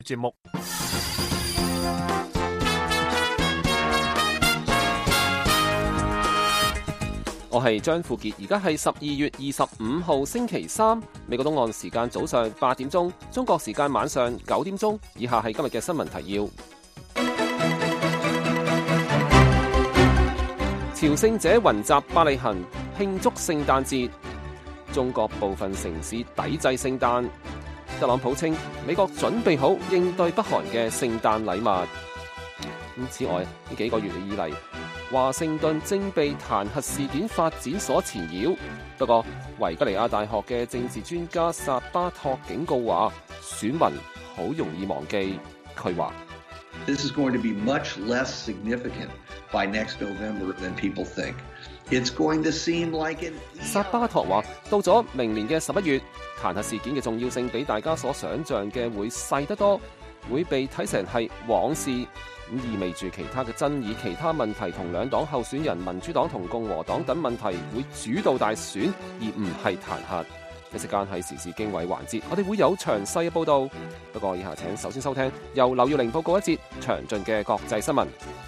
節目。 我係張富傑，而家係12月25號星期三，美國東岸時間早上8點鐘，中國時間晚上9點鐘。以下係今日嘅新聞提要。朝聖者雲集巴里肯慶祝聖誕節，中國部分城市抵制聖誕。特朗普稱美國準備好應對北韓嘅聖誕禮物。此外，呢幾個月以嚟，華盛頓正被彈劾事件發展所纏繞。不過，維吉尼亞大學嘅政治專家薩巴托警告話，選民好容易忘記。佢話 This is going to be much less significant by next November than people think. It's going to seem like an... 薩巴托話，到咗明年嘅11月，彈劾事件嘅重要性比大家所想像嘅會細得多，會被睇成係往事。咁意味住其他嘅爭議、其他問題同兩黨候選人民主黨同共和黨等問題會主導大選，而唔係彈劾。一時間係時事經緯環節，我哋會有詳細嘅報導。不過以下請首先收聽由劉耀玲報告一節詳盡嘅國際新聞。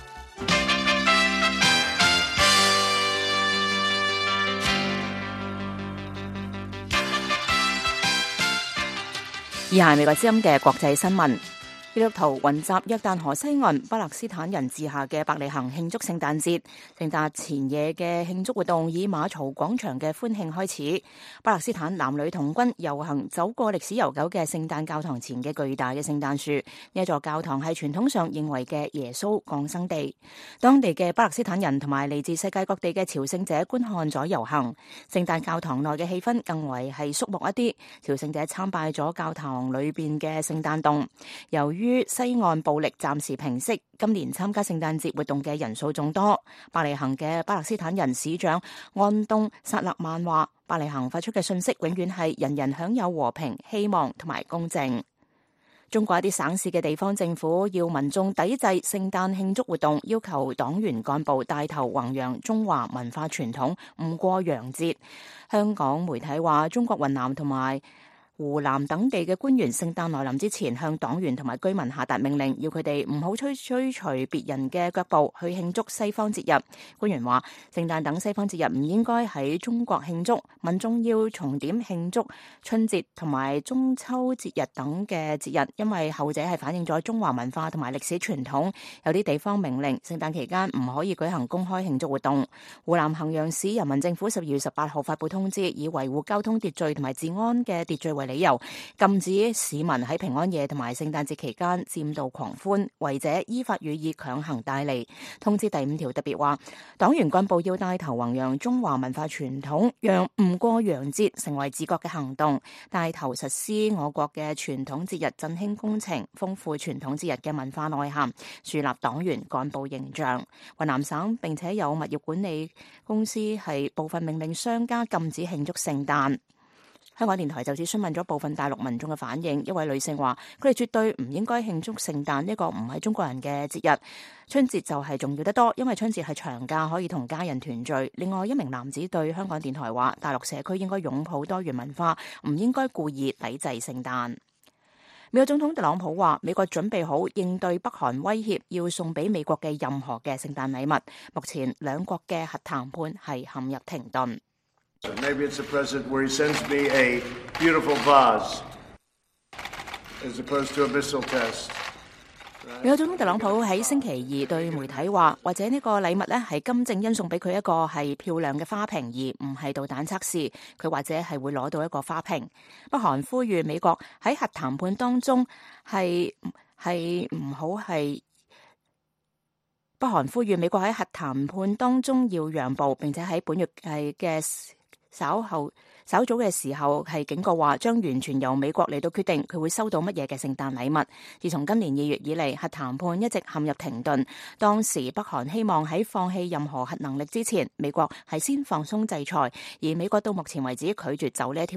以下係美國之音嘅國際新聞。基督徒雲集約旦河西岸巴勒斯坦人治下嘅伯利恆慶祝聖誕節。聖誕前夜嘅慶祝活動以馬槽廣場嘅歡慶開始。巴勒斯坦男女童軍遊行走過歷史悠久嘅聖誕教堂前嘅巨大嘅聖誕樹。呢一座教堂係傳統上認為嘅耶穌降生地。當地嘅巴勒斯坦人同埋嚟自世界各地嘅朝聖者觀看咗遊行。聖誕教堂內嘅氣氛更為係肅穆一啲。朝聖者參拜咗教堂裏邊嘅聖誕洞。由於西岸暴力暫時平息，今年參加聖誕節活動嘅人數眾多。伯利恆嘅巴勒斯坦人市長安東薩勒曼話，伯利恆發出嘅信息永遠係人人享有和平、希望同埋公正。中國一啲省市嘅地方政府要民眾抵制聖誕慶祝活動，要求黨員幹部帶頭弘揚中華文化傳統，唔過洋節。香港媒體話，中國雲南同埋湖南等地嘅官員聖誕來臨之前，向黨員同埋居民下達命令，要佢哋唔好追隨別人嘅腳步去慶祝西方節日。官員話，聖誕等西方節日唔應該喺中國慶祝，民眾要重點慶祝春節同埋中秋節日等嘅節日，因為後者係反映咗中華文化同埋歷史傳統。有啲地方命令聖誕期間唔可以舉行公開慶祝活動。湖南衡陽市人民政府12月18號發布通知，以維護交通秩序同埋治安嘅秩序為理由，禁止市民喺平安夜同埋聖誕節期間佔道狂歡，違者依法予以強行帶離。通知第5條特別話，黨員幹部要帶頭弘揚中華文化傳統，讓唔過洋節成為自覺嘅行動，帶頭實施我國嘅傳統節日振興工程，豐富傳統節日嘅文化內涵，樹立黨員幹部形象。雲南省並且有物業管理公司係部分命令商家禁止慶祝聖誕。香港電台就此詢問咗部分大陸民眾嘅反應，一位女性話：佢哋絕對唔應該慶祝聖誕，呢個唔係中國人嘅節日。春節就係重要得多，因為春節係長假，可以同家人團聚。另外一名男子對香港電台話：大陸社區應該擁抱多元文化，唔應該故意抵制聖誕。美國總統特朗普話：美國準備好應對北韓威脅，要送俾美國嘅任何嘅聖誕禮物。目前兩國嘅核談判係陷入停頓。 Maybe it's a present where he sends me a beautiful vase as opposed to a missile test. 美國總統特朗普喺星期二對媒體話，或者呢個禮物呢係金正恩送俾佢一個係漂亮嘅花瓶，而唔係導彈測試。佢或者係會攞到一個花瓶。北韓呼籲美國喺核談判當中係唔好係。北韓呼籲美國喺核談判當中要讓步，並且喺本月嘅稍早嘅時候係警告話，將完全由美國嚟到決定佢會收到乜嘢嘅聖誕禮物。自從今年2月以嚟，核談判一直陷入停頓。當時北韓希望喺放棄任何核能力之前，美國係先放鬆制裁，而美國到目前為止拒絕走呢一條路。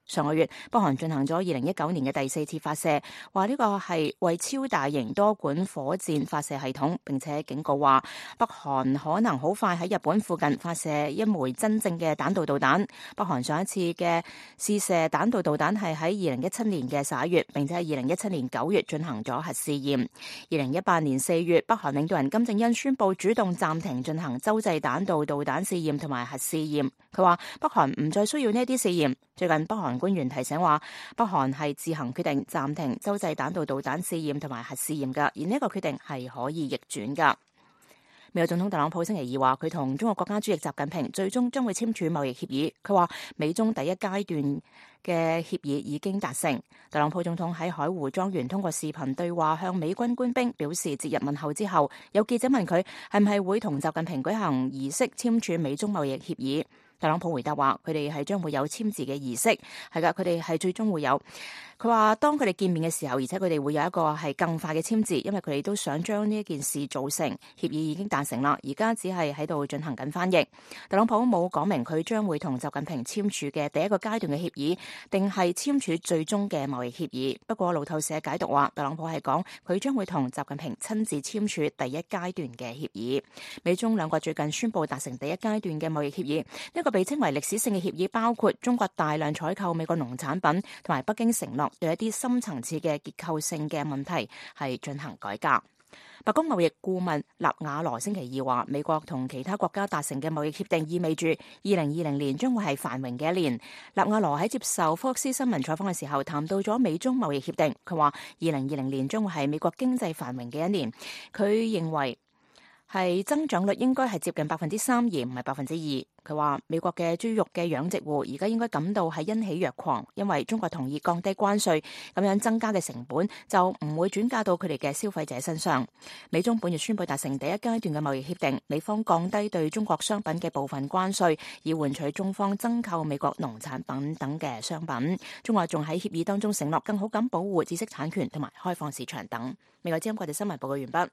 上個月，北韓進行咗2019年嘅第4次發射，話呢個係為超大型多管火箭發射系統，並且警告話北韓可能好快喺日本附近發射一枚真正嘅彈道導彈。北韓上一次嘅試射彈道導彈係喺2017年嘅11月，並且喺2017年9月進行咗核試驗。2018年4月，北韓領導人金正恩宣布主動暫停進行洲際彈道導彈試驗同埋核試驗。佢話北韓唔再需要呢啲試驗。最近北韓官員提醒話，北韓係自行決定暫停洲際彈道導彈試驗同埋核試驗㗎，而呢一個決定係可以逆轉㗎。美國總統特朗普星期二話，佢同中國國家主席習近平最終將會簽署貿易協議。佢話美中第一階段嘅協議已經達成。特朗普總統喺海湖莊園通過視頻對話向美軍官兵表示節日問候之後，有記者問佢係唔係會同習近平舉行儀式簽署美中貿易協議。特朗普回答話：佢哋係將會有簽字嘅儀式，係㗎，佢哋係最終會有。佢話當佢哋見面嘅時候，而且佢哋會有一個係更快嘅簽字，因為佢哋都想將呢一件事做成。協議已經達成啦，而家只係喺度進行緊翻譯。特朗普冇講明佢將會同習近平簽署嘅第一個階段嘅協議，定係簽署最終嘅貿易協議。不過路透社解讀話，特朗普係講佢將會同習近平親自簽署第一階段嘅協議。美中兩國最近宣布達成第一階段嘅貿易協議，呢個被稱為歷史性嘅協議，包括中國大量採購美國農產品，同埋北京承諾對一啲深層次嘅結構性嘅問題係進行改革。白宮貿易顧問納瓦羅星期二話，美國同其他國家達成嘅貿易協定意味住2020年將會係繁榮嘅一年。納瓦羅喺接受福克斯新聞採訪嘅時候談到咗美中貿易協定，佢話2020年將會係美國經濟繁榮嘅一年。佢認為係增長率應該係接近3%，而唔係2%。佢話美國嘅豬肉嘅養殖戶而家應該感到係欣喜若狂，因為中國同意降低關稅，咁樣增加嘅成本就唔會轉嫁到佢哋嘅消費者身上。美中本月宣布達成第一階段嘅貿易協定，美方降低對中國商品嘅部分關稅，以換取中方增購美國農產品等嘅商品。中國仲喺協議當中承諾更好咁保護知識產權同埋開放市場等。美國之音國際新聞報告完畢。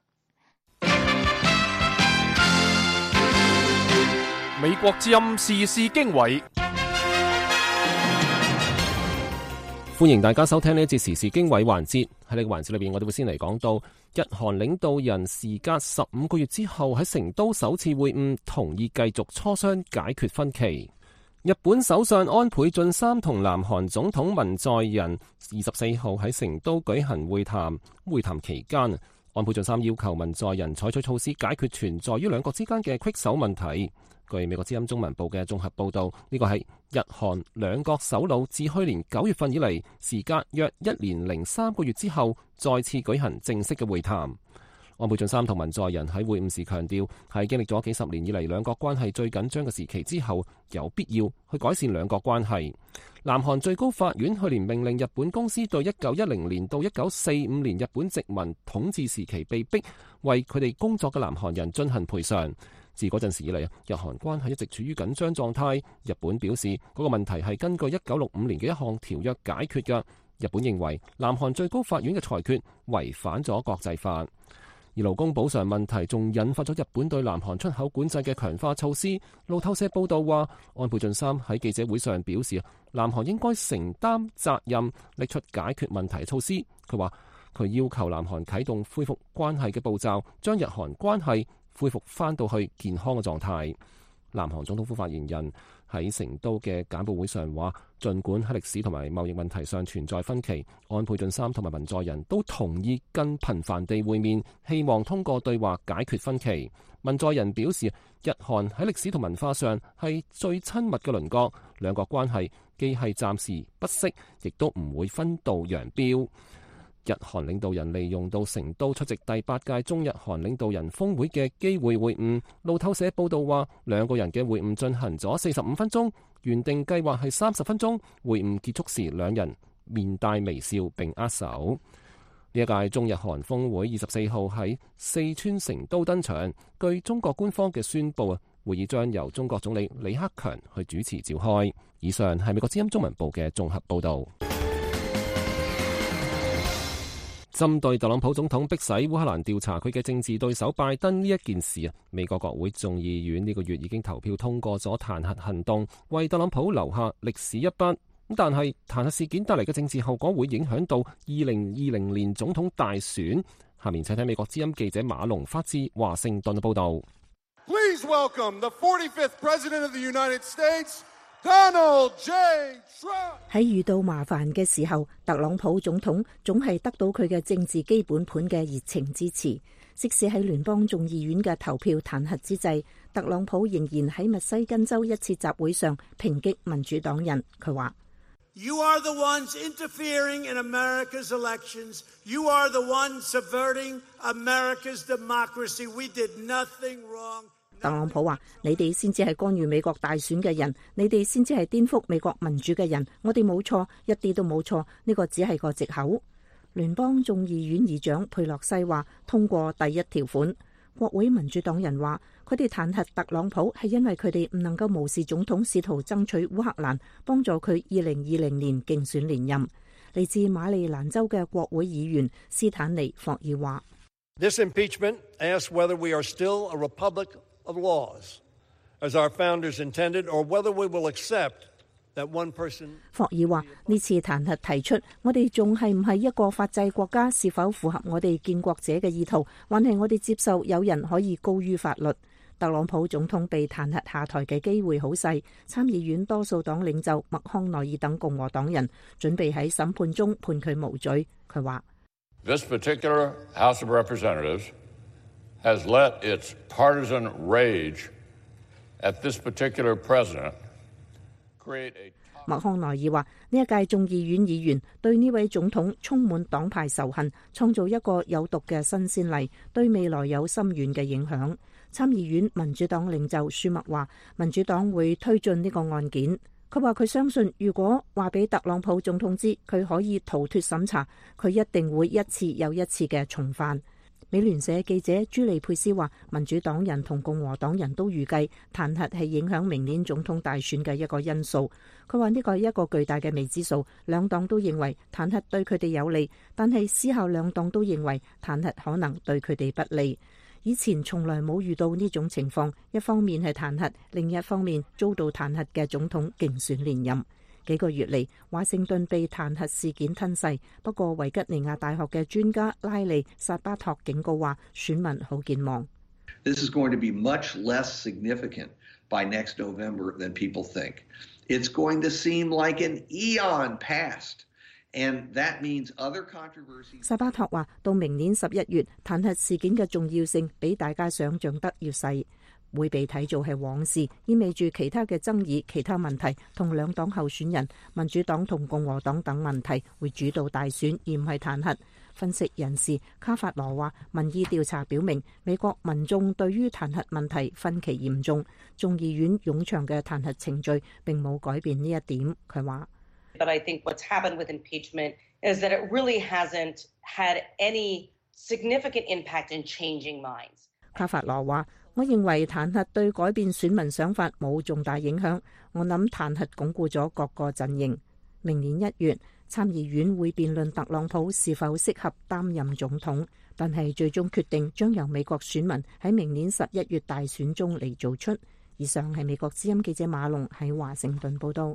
美國之音時事經緯， 歡迎大家收聽呢一節時事經緯環節。喺呢個環節裏邊，我哋會先嚟講到日韓領導人時隔15個月之後喺成都首次會晤，同意繼續磋商解決分歧。日本首相安倍晉三同南韓總統文在寅24號喺成都舉行會談。會談期間，安倍晉三要求文在寅採取措施解決存在於兩國之間嘅棘手問題。據美國之音中文部嘅綜合報道，呢個係日韓兩國首腦自去年9月份以嚟，時隔約1年零3個月之後，再次舉行正式嘅會談。安倍晉三同文在寅喺會晤時強調，係經歷咗幾十年以嚟兩國關係最緊張嘅時期之後，有必要去改善兩國關係。南韓最高法院去年命令日本公司對1910年到1945年日本殖民統治時期被逼為佢哋工作嘅南韓人進行賠償。自嗰陣時以嚟，日韓關係一直處於緊張狀態。日本表示嗰個問題係根據1965年嘅一項條約解決嘅。日本認為南韓最高法院嘅裁決違反咗國際法。而勞工補償問題仲引發咗日本對南韓出口管制嘅強化措施。路透社報道話，安倍晉三喺記者會上表示，南韓應該承擔責任，拎出解決問題嘅措施。佢話佢要求南韓啟動恢復關係嘅步驟，將日韓關係恢復翻到去健康嘅狀態。南韓總統府發言人喺成都嘅簡報會上話，儘管喺歷史同埋貿易問題上存在分歧，安倍晉三同埋文在寅都同意更頻繁地會面，希望通過對話解決分歧。文在寅表示，日韓喺歷史同文化上係最親密嘅鄰國，兩國關係既係暫時不息，亦都唔會分道揚鑣。日韓領導人利用到成都出席第8屆中日韓領導人峰會嘅機會會晤。路透社報道話，兩個人嘅會晤進行咗45分鐘，原定計劃係30分鐘。會晤結束時，兩人面帶微笑並握手。呢一屆中日韓峰會24號喺四川成都登場。據中國官方嘅宣佈，會議將由中國總理李克強去主持召開。以上係美國之音中文部嘅綜合報導。針對特朗普總統迫使烏克蘭調查佢嘅政治對手拜登呢一件事啊，美國國會眾議院呢個月已經投票通過咗彈劾行動，為特朗普留下歷史一筆。 但係彈劾事件帶嚟嘅政治後果會影響到2020年總統大選。下面請睇美國之音記者馬龍發自華盛頓嘅報導。 Please welcome the 45th President of the United States, Donald J. Trump。 喺遇到麻煩嘅時候，特朗普總統總係得到佢嘅政治基本盤嘅熱情支持。即使喺聯邦眾議院嘅投票彈劾之際，特朗普仍然喺密西根州一次集會上抨擊民主黨人。佢話 ：You are the ones interfering in America's elections. You are the ones subverting America's democracy. We did nothing wrong. 特朗普話：你哋先至係干預美國大選嘅人，你哋先至係顛覆美國民主嘅人。我哋冇錯，一啲都冇錯。呢個只係個藉口。聯邦眾議院議長佩洛西話通過第一條款。國會民主黨人話佢哋彈劾特朗普係因為佢哋唔能夠無視總統試圖爭取烏克蘭幫助佢2020年競選連任。嚟自馬里蘭州嘅國會議員斯坦尼霍爾話 ：This impeachment asks whether we are still a republic of laws, as our founders intended, or whether we will accept that one person。 霍爾話：呢次彈劾提出，我哋仲係唔係一個法制國家？是否符合我哋建國者嘅意圖？還係我哋接受有人可以高於法律？特朗普總統被彈劾下台嘅機會好細。參議院多數黨領袖麥康奈爾等共和黨人準備喺審判中判佢無罪。佢話 ：This particular House of Representatives has let its partisan rage at this particular president create a。 麥康奈爾話：呢一屆眾議院議員對呢位總統充滿黨派仇恨，創造一個有毒嘅新先例，對未來有深遠嘅影響。參議院民主黨領袖舒默話：民主黨會推進呢個案件。佢話佢相信，如果話俾特朗普總統知佢可以逃脫審查，佢一定會一次又一次嘅重犯。美聯社記者朱利佩斯話：民主黨人同共和黨人都預計彈劾係影響明年總統大選嘅一個因素。佢話呢個係一個巨大嘅未知數，兩黨都認為彈劾對佢哋有利，但係私下兩黨都認為彈劾可能對佢哋不利。以前從來冇遇到呢種情況，一方面係彈劾，另一方面遭到彈劾嘅總統競選連任。幾個月嚟，華盛頓被彈劾事件吞噬。不過，維吉尼亞大學嘅專家拉利薩巴托警告話，選民好健忘。 This is going to be much less significant by next November than people think. It's going to seem like an eon past, and that means other controversies。 薩巴托話，到明年11月，彈劾事件嘅重要性比大家想象得要細。會被睇做係往事，意味住其他嘅爭議、其他問題同兩黨候選人、民主黨同共和黨等問題會主導大選，而唔係彈劾。分析人士卡法羅話：民意調查表明，美國民眾對於彈劾問題分歧嚴重，眾議院冗長嘅彈劾程序並冇改變呢一點。佢話 ：But I think what's happened with impeachment is that it really hasn't had any significant impact in changing minds。 卡法羅話：我認為彈劾對改變選民想法冇重大影響。我諗彈劾鞏固咗各個陣營。明年1月，參議院會辯論特朗普是否適合擔任總統，但係最終決定將由美國選民喺明年11月大選中嚟做出。以上係美國之音記者馬龍喺華盛頓報道。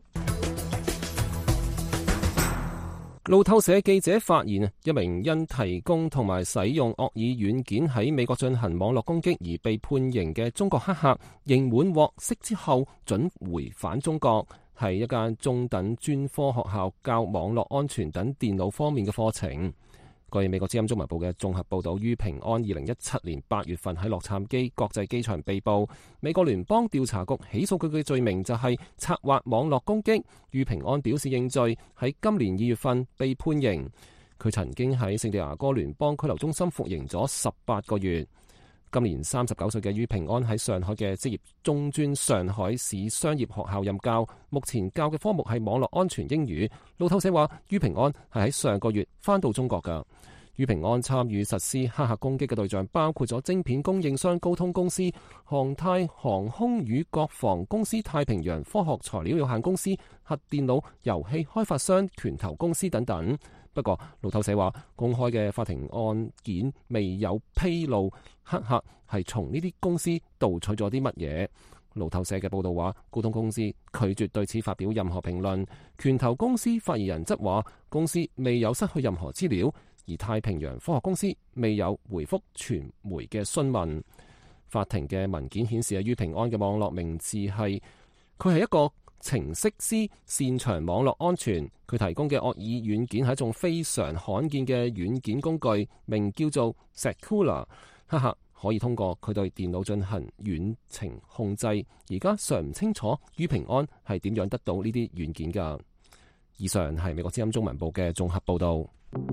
路透社記者發現，一名因提供同埋使用惡意軟件喺美國進行網絡攻擊而被判刑嘅中國黑客，刑滿獲釋之後准回返中國，係一間中等專科學校教網絡安全等電腦方面嘅課程。據美國之音中文部嘅綜合報導，于平安2017年8月份喺洛杉磯國際機場被捕。美國聯邦調查局起訴佢嘅罪名就係策劃網絡攻擊。于平安表示認罪，喺今年2月份被判刑。佢曾經喺聖地牙哥聯邦拘留中心服刑咗18個月。今年39歲嘅于平安喺上海嘅職業中專上海市商業學校任教，目前教嘅科目係網絡安全英語。路透社話，于平安係喺上個月返到中國㗎。于平安參與實施黑客攻擊嘅對象包括咗晶片供應商高通公司、航太航空與國防公司太平洋科學材料有限公司、核電腦遊戲開發商拳頭公司等等。不過，路透社話，公開嘅法庭案件未有披露黑客係從呢啲公司盜取咗啲乜嘢。 路透社嘅報道話，高通公司拒絕對此發表任何評論。拳頭公司發言人則話，公司未有失去任何資料，而太平洋科學公司未有回覆傳媒嘅詢問。法庭嘅文件顯示，于平安嘅網絡名字係佢係一個程式師，擅長網絡安全。佢提供嘅惡意軟件係一種非常罕見嘅軟件工具，名叫做 Secular。黑客可以通過佢對電腦進行遠程控制。而家尚唔清楚于平安係點樣得到呢啲軟件㗎。以上係美國之音中文部嘅綜合報導。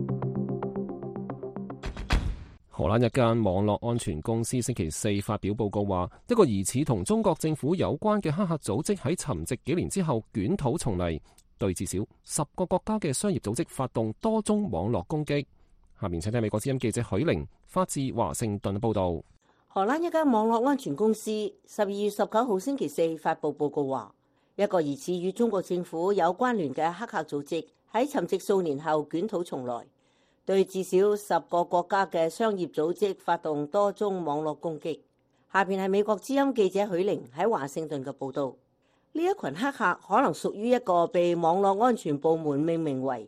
荷蘭一間網絡安全公司星期四發表報告話，一個疑似同中國政府有關嘅黑客組織喺沉寂幾年之後捲土重嚟，對至少10個國家嘅商業組織發動多宗網絡攻擊。下面請聽美國之音記者許玲發自華盛頓報導。 荷蘭一間網絡安全公司12月19號星期四發布報告話，一個疑似與中國政府有關聯嘅黑客組織喺沉寂數年後捲土重來，對至少10個國家嘅商業組織發動多宗網絡攻擊。下邊係美國之音記者許玲喺華盛頓嘅報導。呢一群黑客可能屬於一個被網絡安全部門命名為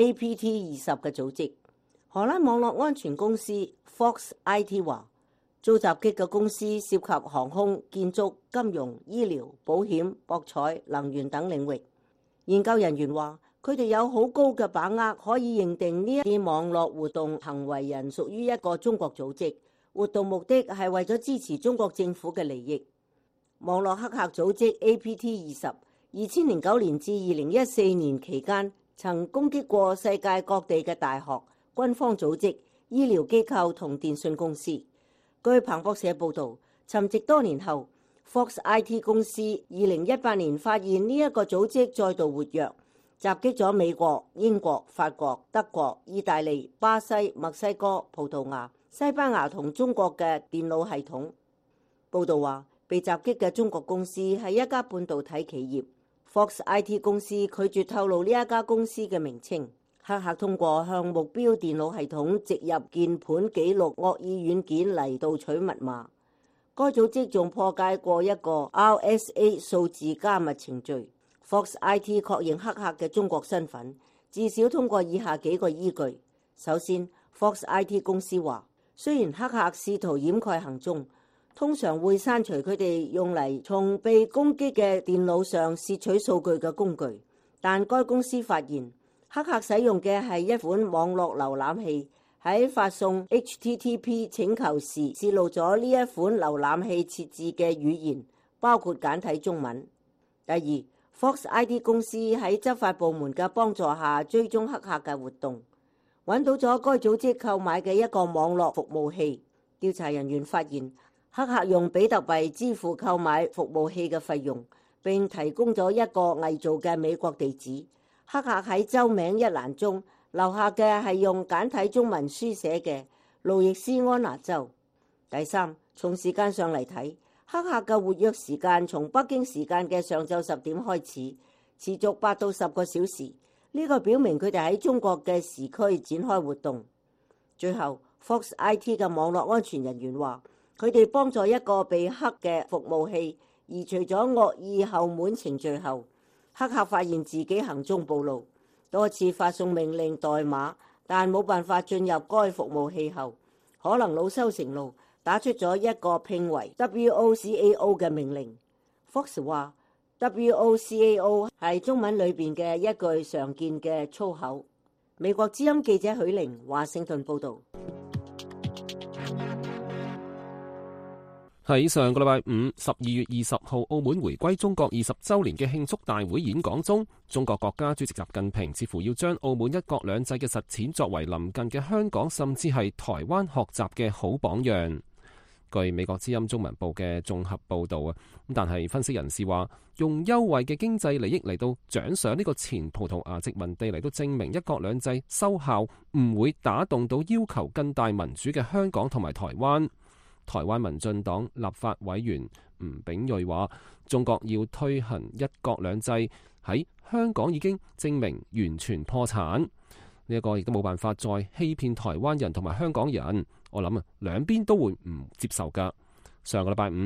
APT20 嘅組織。荷蘭網絡安全公司 Fox IT 話，遭襲擊嘅公司涉及航空、建築、金融、醫療、保險、博彩、能源等領域。研究人員話，佢哋有好高嘅把握可以認定呢一啲網絡活動行為人屬於一個中國組織，活動目的係為咗支持中國政府嘅利益。網絡黑客組織 APT20 2009年至2014年期間曾攻擊過世界各地嘅大學、軍方組織、醫療機構同電信公司。據彭博社報導，沉寂多年後 ，Fox IT 公司2018年發現呢一個組織再度活躍，襲擊咗美國、英國、法國、德國、意大利、巴西、墨西哥、葡萄牙、西班牙同中國嘅電腦系統。報導話，被襲擊嘅中國公司係一家半導體企業。Fox IT 公司拒絕透露呢一家公司嘅名稱。黑客通過向目標電腦系統植入鍵盤記錄惡意軟件嚟盜取密碼。該組織仲破解過一個 RSA 數字加密程序。Fox IT 確認黑客嘅中國身份，至少通過以下幾個依據。首先， Fox IT 公司話，雖然黑客試圖掩蓋行蹤，通常會刪除佢哋用嚟從被攻擊嘅電腦上竊取數據嘅工具，但該公司發現黑客使用嘅係一款網絡瀏覽器，喺發送 HTTP 請求時泄露咗呢一款瀏覽器設置嘅語言，包括簡體中文。第二， Fox IT 公司喺執法部門嘅幫助下追蹤黑客嘅活動，揾到咗該組織購買嘅一個網絡服務器。調查人員發現黑客用比特幣支付購買服務器嘅費用，並提供咗一個偽造嘅美國地址。黑客喺州名一欄中留下嘅係用簡體中文書寫嘅路易斯安那州。第三，從時間上嚟睇，黑客嘅活躍時間從北京時間嘅上晝10點開始，持續8到10個小時。呢個表明佢哋喺中國嘅時區展開活動。最後， Fox IT 嘅網絡安全人員話，佢哋幫助一個被黑嘅服務器移除咗惡意後門程序後，黑客發現自己行蹤暴露，多次發送命令代碼，但冇辦法進入該服務器後，可能惱羞成怒，打出咗一個拼為 WOCAO 嘅命令。Fox 話 WOCAO 係中文裏邊嘅一句常見嘅粗口。美國之音記者許玲華盛頓報導。 喺上個禮拜五12月20號，澳門回歸中國20週年嘅慶祝大會演講中，中國國家主席習近平似乎要將澳門一國兩制嘅實踐作為鄰近嘅香港甚至係台灣學習嘅好榜樣。據美國之音中文部嘅綜合報導啊，但係分析人士話，用優惠嘅經濟利益嚟到獎賞呢個前葡萄牙殖民地嚟到證明一國兩制收效，唔會打動到要求更大民主嘅香港同埋台灣。台灣民進黨立法委員吳秉叡話，中國要推行一國兩制喺香港已經證明完全破產，呢一個亦都冇辦法再欺騙台灣人同埋香港人。我諗兩邊都會唔接受噶。上個禮拜五，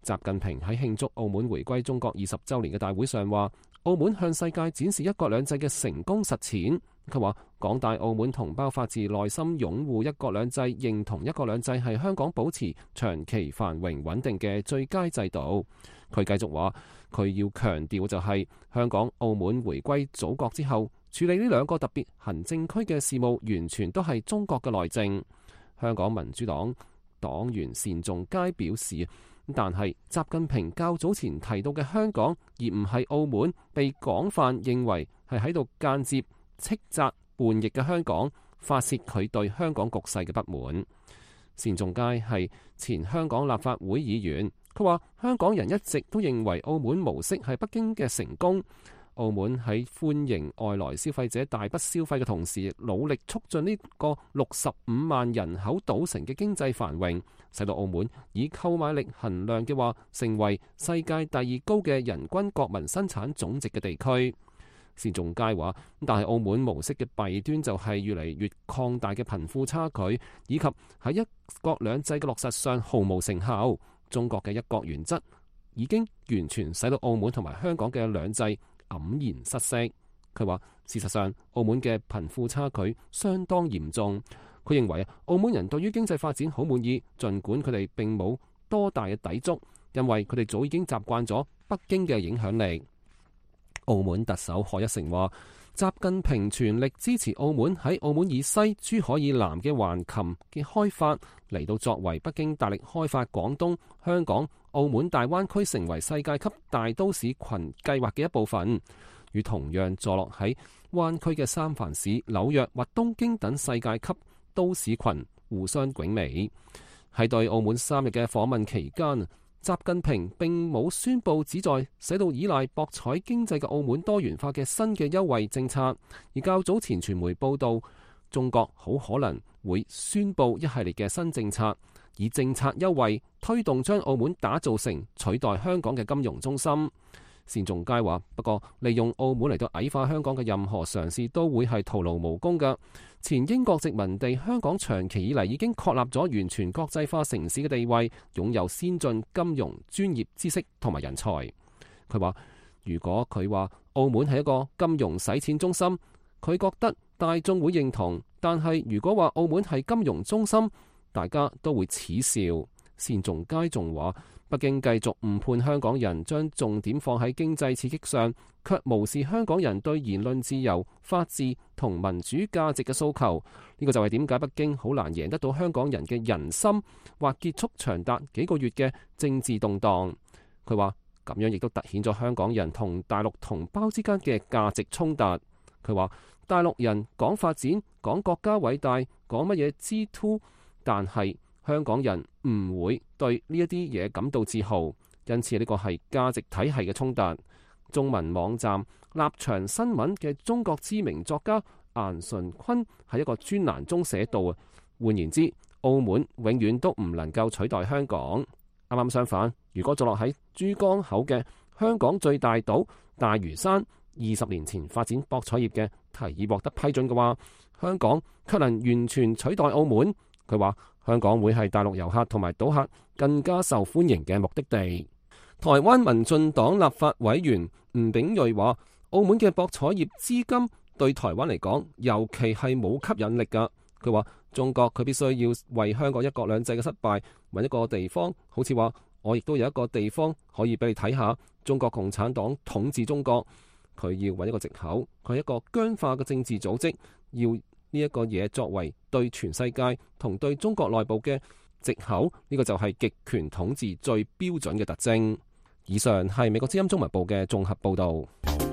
習近平喺慶祝澳門回歸中國20週年嘅大會上話，澳門向世界展示一國兩制嘅成功實踐。佢話廣大澳門同胞發自內心擁護一國兩制，認同一國兩制係香港保持長期繁榮穩定嘅最佳制度。佢繼續話，佢要強調就係香港、澳門回歸祖國之後，處理呢兩個特別行政區嘅事務，完全都係中國嘅內政。香港民主黨黨員單仲偕表示，但係習近平較早前提到嘅香港，而唔係澳門，被廣泛認為係喺度間接斥責叛逆嘅香港，發洩佢對香港局勢嘅不滿。單仲偕係前香港立法會議員，佢話香港人一直都認為澳門模式係北京嘅成功。澳門喺歡迎外來消費者大筆消費嘅同時，努力促進呢個65萬人口賭城嘅經濟繁榮，使到澳門以購買力衡量嘅話，成為世界第2高嘅人均國民生產總值嘅地區。單仲偕話，但係澳門模式嘅弊端就係越嚟越擴大嘅貧富差距，以及喺一國兩制嘅落實上毫無成效。中國嘅一國原則已經完全使到澳門同埋香港嘅兩制黯然失色。佢話事實上澳門嘅貧富差距相當嚴重。佢認為澳門人對於經濟發展好滿意，盡管佢哋並冇多大嘅抵觸，因為佢哋早已經習慣咗北京嘅影響力。澳門特首賀一誠話，習近平全力支持澳門喺澳門以西、珠海以南嘅橫琴嘅開發，嚟到作為北京大力開發廣東、香港、澳門大灣區成為世界級大都市群計劃嘅一部分，與同樣坐落喺灣區嘅三藩市、紐約或東京等世界級都市群互相媲美。喺對澳門3日嘅訪問期間，習近平並冇宣布旨在使到依賴博彩經濟嘅澳門多元化嘅新嘅優惠政策，而較早前傳媒報道，中國好可能會宣布一系列嘅新政策，以政策優惠推動將澳門打造成取代香港嘅金融中心。單仲偕話，不過利用澳門嚟到矮化香港嘅任何嘗試都會係徒勞無功嘅。前英國殖民地香港長期以嚟已經確立咗完全國際化城市嘅地位，擁有先進金融專業知識同埋人才。佢話如果佢話澳門係一個金融洗錢中心，佢覺得大眾會認同，但係如果話澳門係金融中心，大家都會恥笑。單仲偕仲話，北京繼續誤判香港人，將重點放喺經濟刺激上，卻無視香港人對言論自由、法治同民主價值嘅訴求。呢個就係點解北京好難贏得到香港人嘅人心，或結束長達幾個月嘅政治動盪。佢話咁樣亦都凸顯咗香港人同大陸同胞之間嘅價值衝突。佢話大陸人講發展、講國家偉大、講乜嘢G2，但係香港人唔會對呢一啲嘢感到自豪，因此呢個係價值體系嘅衝突。中文網站立場新聞嘅中國知名作家顏純坤喺一個專欄中寫道，換言之，澳門永遠都唔能夠取代香港。啱啱相反，如果坐落喺珠江口嘅香港最大島大嶼山20年前發展博彩業嘅提議獲得批准嘅話，香港卻能完全取代澳門。佢話香港會係大陸遊客同埋賭客更加受歡迎嘅目的地。台灣民進黨立法委員吳秉叡話，澳門嘅博彩業資金對台灣嚟講，尤其係冇吸引力㗎。佢話中國佢必須要為香港一國兩制嘅失敗揾一個地方，好似話我亦都有一個地方可以俾你睇下，中國共產黨統治中國。佢要揾一個藉口，佢係一個僵化嘅政治組織，要呢一個嘢作為對全世界同對中國內部嘅藉口，呢個就係極權統治最標準嘅特徵。以上係美國之音中文部嘅綜合報導。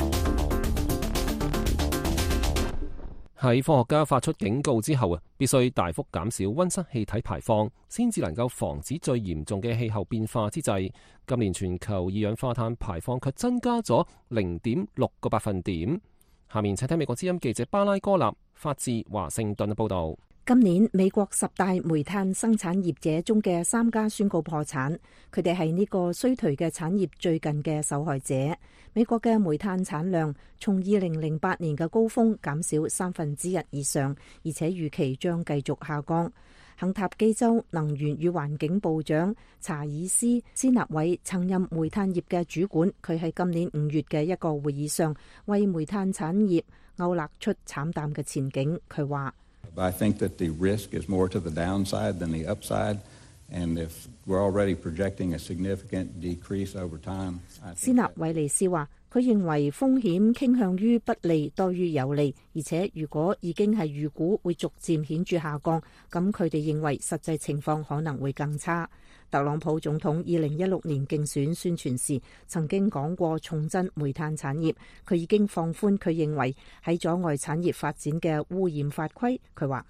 喺科學家發出警告之後必須大幅減少溫室氣體排放，先至能夠防止最嚴重嘅氣候變化之際，今年全球二氧化碳排放卻增加咗0.6個百分點。下面請睇美國之音記者巴拉哥納發自華盛頓嘅報導。 今年美國10大煤炭生產業者中嘅3家宣告破產，佢哋係呢個衰退嘅產業最近嘅受害者。美國嘅煤炭產量從2008年嘅高峰減少1/3以上，而且預期將繼續下降。 肯塔基州能源與環境部長查爾斯斯納韋曾任煤炭業嘅主管，佢喺今年5月嘅一個會議上為煤炭產業勾勒出慘淡嘅前景。佢話 I think that the risk is more to the downside than the upside, and if we're already projecting a significant decrease over time. 斯納韋尼斯話，佢認為風險傾向於不利多於有利，而且如果已經係預估會逐漸顯著下降，咁佢哋認為實際情況可能會更差。特朗普總統2016年競選宣傳時曾經講過重振煤炭產業，佢已經放寬佢認為喺阻礙產業發展嘅污染法規。佢話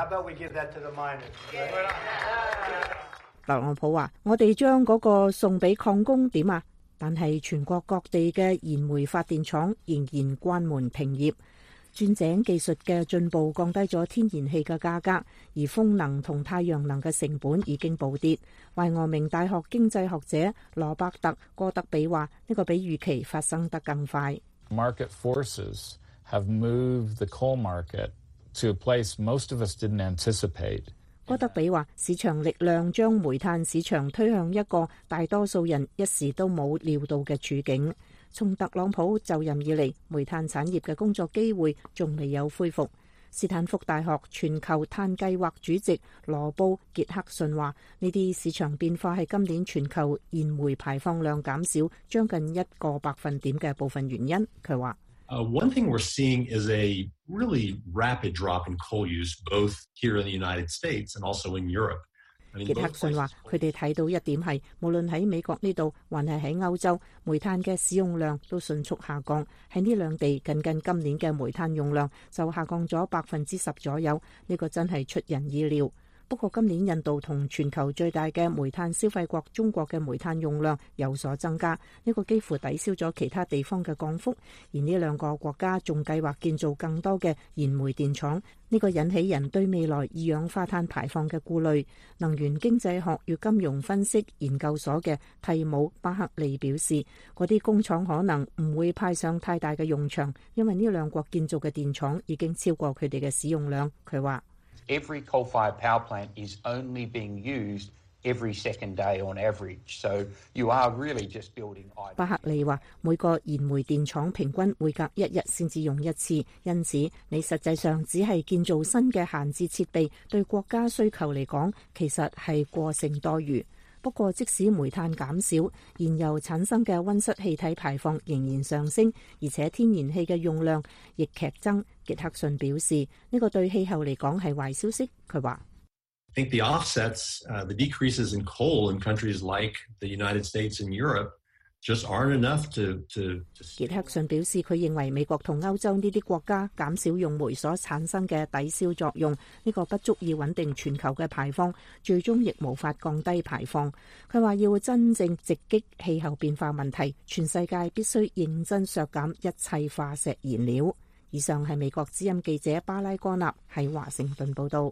特朗普話：我哋將嗰個送俾礦工點啊？但係全國各地嘅燃煤發電廠仍然關門停業。鑽井技術嘅進步降低咗天然氣嘅價格，而風能同太陽能嘅成本已經暴跌。懷俄明大學經濟學者羅伯特哥德比話：呢個比預期發生得更快。 Market forces have moved the coal market to a place most of us didn't anticipate. 哥德比話：市場力量將煤炭市場推向一個大多數人一時都冇料到嘅處境。從特朗普就任以嚟，煤炭產業嘅工作機會仲未有恢復。斯坦福大學全球碳計劃主席羅布傑克遜話：呢啲市場變化係今年全球燃煤排放量減少將近1個百分點嘅部分原因。佢話 ：One thing we're seeing is a really rapid drop in coal use, both here in the United States and also in Europe. 傑克遜話：佢哋睇到一點係，無論喺美國呢度，還係喺歐洲，煤炭嘅使用量都迅速下降。喺呢兩地，近今年嘅煤炭用量就下降咗10%左右，呢個真係出人意料。不過今年印度同全球最大嘅煤炭消費國中國嘅煤炭用量有所增加，呢個幾乎抵消咗其他地方嘅降幅。而呢兩個國家仲計劃建造更多嘅燃煤電廠，呢個引起人對未來二氧化碳排放嘅顧慮。能源經濟學與金融分析研究所嘅蒂姆巴克利表示，嗰啲工廠可能唔會派上太大嘅用場，因為呢兩國建造嘅電廠已經超過佢哋嘅使用量。佢話 ：Every coal-fired power plant is only being used every second day on average, so you are really just building. 巴克利話：每個燃煤電廠平均每隔1日先至用一次，因此你實際上只係建造新嘅閒置設備，對國家需求嚟講，其實係過剩多餘。不過，即使煤炭減少，燃油產生嘅溫室氣體排放仍然上升，而且天然氣嘅用量亦劇增。傑克遜表示，呢個對氣候嚟講係壞消息。佢話 ：I think the offsets, the decreases in coal in countries like the United States and Europe just aren't enough to. 傑克遜表示，佢認為美國同歐洲呢啲國家減少用煤所產生嘅抵消作用，呢個不足以穩定全球嘅排放，最終亦無法降低排放。佢話要真正直擊氣候變化問題，全世界必須認真削減一切化石燃料。以上係美國之音記者巴拉哥納喺華盛頓報道。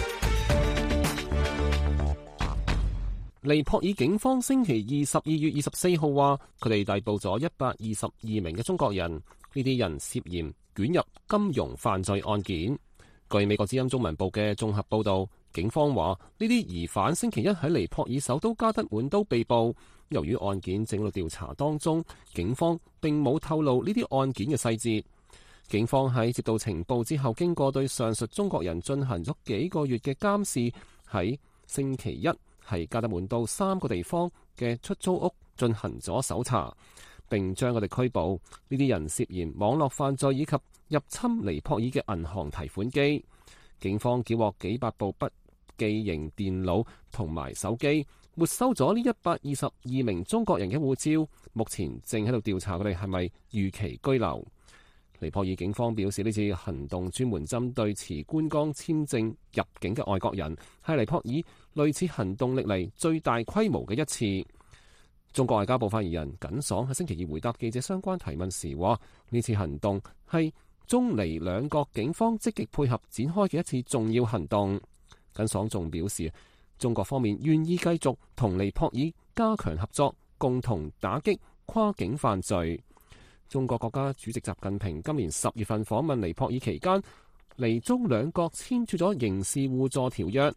尼泊爾警方星期二12月24號話，佢哋逮捕咗122名嘅中國人，呢啲人涉嫌捲入金融犯罪案件。據美國之音中文部嘅綜合報道，警方話呢啲疑犯星期一喺尼泊爾首都加德滿都被捕。由於案件正喺度調查當中，警方並冇透露呢啲案件嘅細節。警方喺接到情報之後，經過對上述中國人進行咗幾個月嘅監視，喺星期一喺加德滿都3個地方嘅出租屋進行咗搜查，並將佢哋拘捕。呢啲人涉嫌網絡犯罪以及入侵尼泊爾嘅銀行提款機。警方繳獲幾百部筆記型電腦同埋手機，沒收咗呢122名中國人嘅護照，目前正喺度調查佢哋係咪逾期居留。尼泊爾警方表示，呢次行動專門針對持觀光簽證入境嘅外國人，係尼泊爾類似行動歷嚟最大規模嘅一次。中國外交部發言人耿爽喺星期二回答記者相關提問時話，呢次行動係中尼兩國警方積極配合展開嘅一次重要行動。耿爽仲表示，中國方面願意繼續同尼泊爾加強合作，共同打擊跨境犯罪。中國國家主席習近平今年10月份訪問尼泊爾期間，尼中兩國簽署咗刑事互助條約。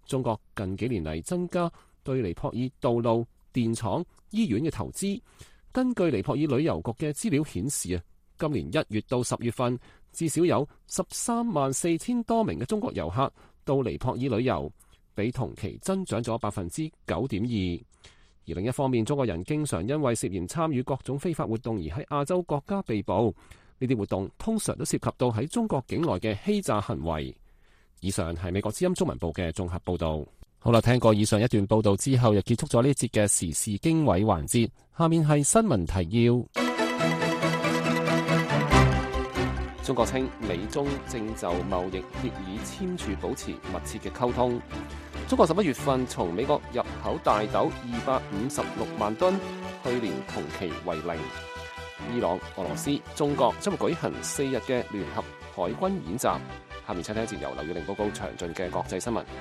中國近幾年嚟增加對尼泊爾道路、電廠、醫院嘅投資。根據尼泊爾旅遊局嘅資料顯示啊，今年1月到10月份，至少有134000多名嘅中國遊客到尼泊爾旅遊，比同期增長咗 9.2%。而另一方面，中國人經常因為涉嫌參與各種非法活動而喺亞洲國家被捕。呢啲活動通常都涉及到喺中國境內嘅欺詐行為。以上係美國之音中文部嘅綜合報導。好啦，聽過以上一段報導之後，又結束咗呢一節嘅時事經緯環節。下面係新聞提要。中國稱美中正就貿易協議簽署保持密切嘅溝通。中國11月份從美國入口大豆256萬噸，去年同期為零。伊朗、俄羅斯、中國將會舉行4日嘅聯合海軍演習。下面請聽一節由劉宇玲報告詳盡嘅國際新聞。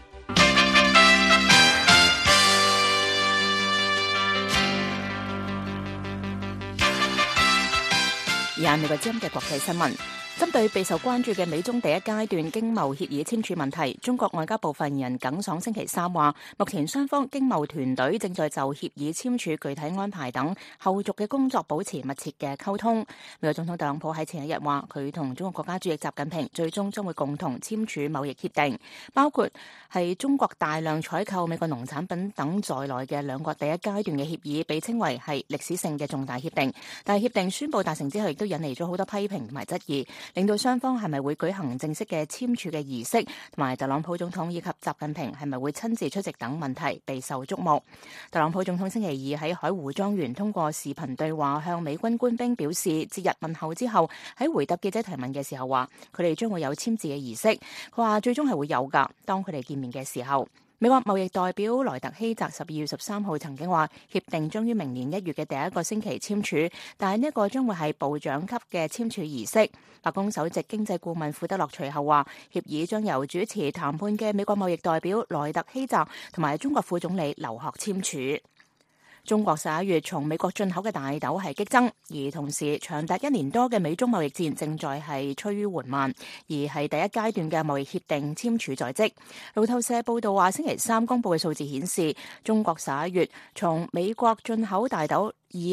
而係美國之音嘅國際新聞。針對備受關注嘅美中第一階段經貿協議簽署問題，中國外交部發言人耿爽星期三話，目前雙方經貿團隊正在就協議簽署具體安排等後續嘅工作保持密切嘅溝通。美國總統特朗普喺前一日話，佢同中國國家主席習近平最終將會共同簽署貿易協定，包括係中國大量採購美國農產品等在內嘅兩國第一階段嘅協議，被稱為係歷史性嘅重大協定。但係協定宣布達成之後，亦都引嚟咗好多批評同埋質疑，令到雙方係咪會舉行正式嘅簽署嘅儀式，同埋特朗普總統以及習近平係咪會親自出席等問題備受矚目。特朗普總統星期二喺海湖莊園通過視頻對話向美軍官兵表示節日問候之後，喺回答記者提問嘅時候話，佢哋將會有簽字嘅儀式。佢話最終係會有㗎，當佢哋見面嘅時候。美國貿易代表萊特希澤12月13號曾經話，協定將於明年1月嘅第一個星期簽署，但係呢一個將會係部長級嘅簽署儀式。白宮首席經濟顧問庫德洛隨後話，協議將由主持談判嘅美國貿易代表萊特希澤同埋中國副總理劉鶴簽署。中國11月從美國進口嘅大豆係激增，而同時長達1年多嘅美中貿易戰正在係趨於緩慢，而係第一階段嘅貿易協定簽署在即。路透社報道話，星期三公佈嘅數字顯示，中國11月從美國進口大豆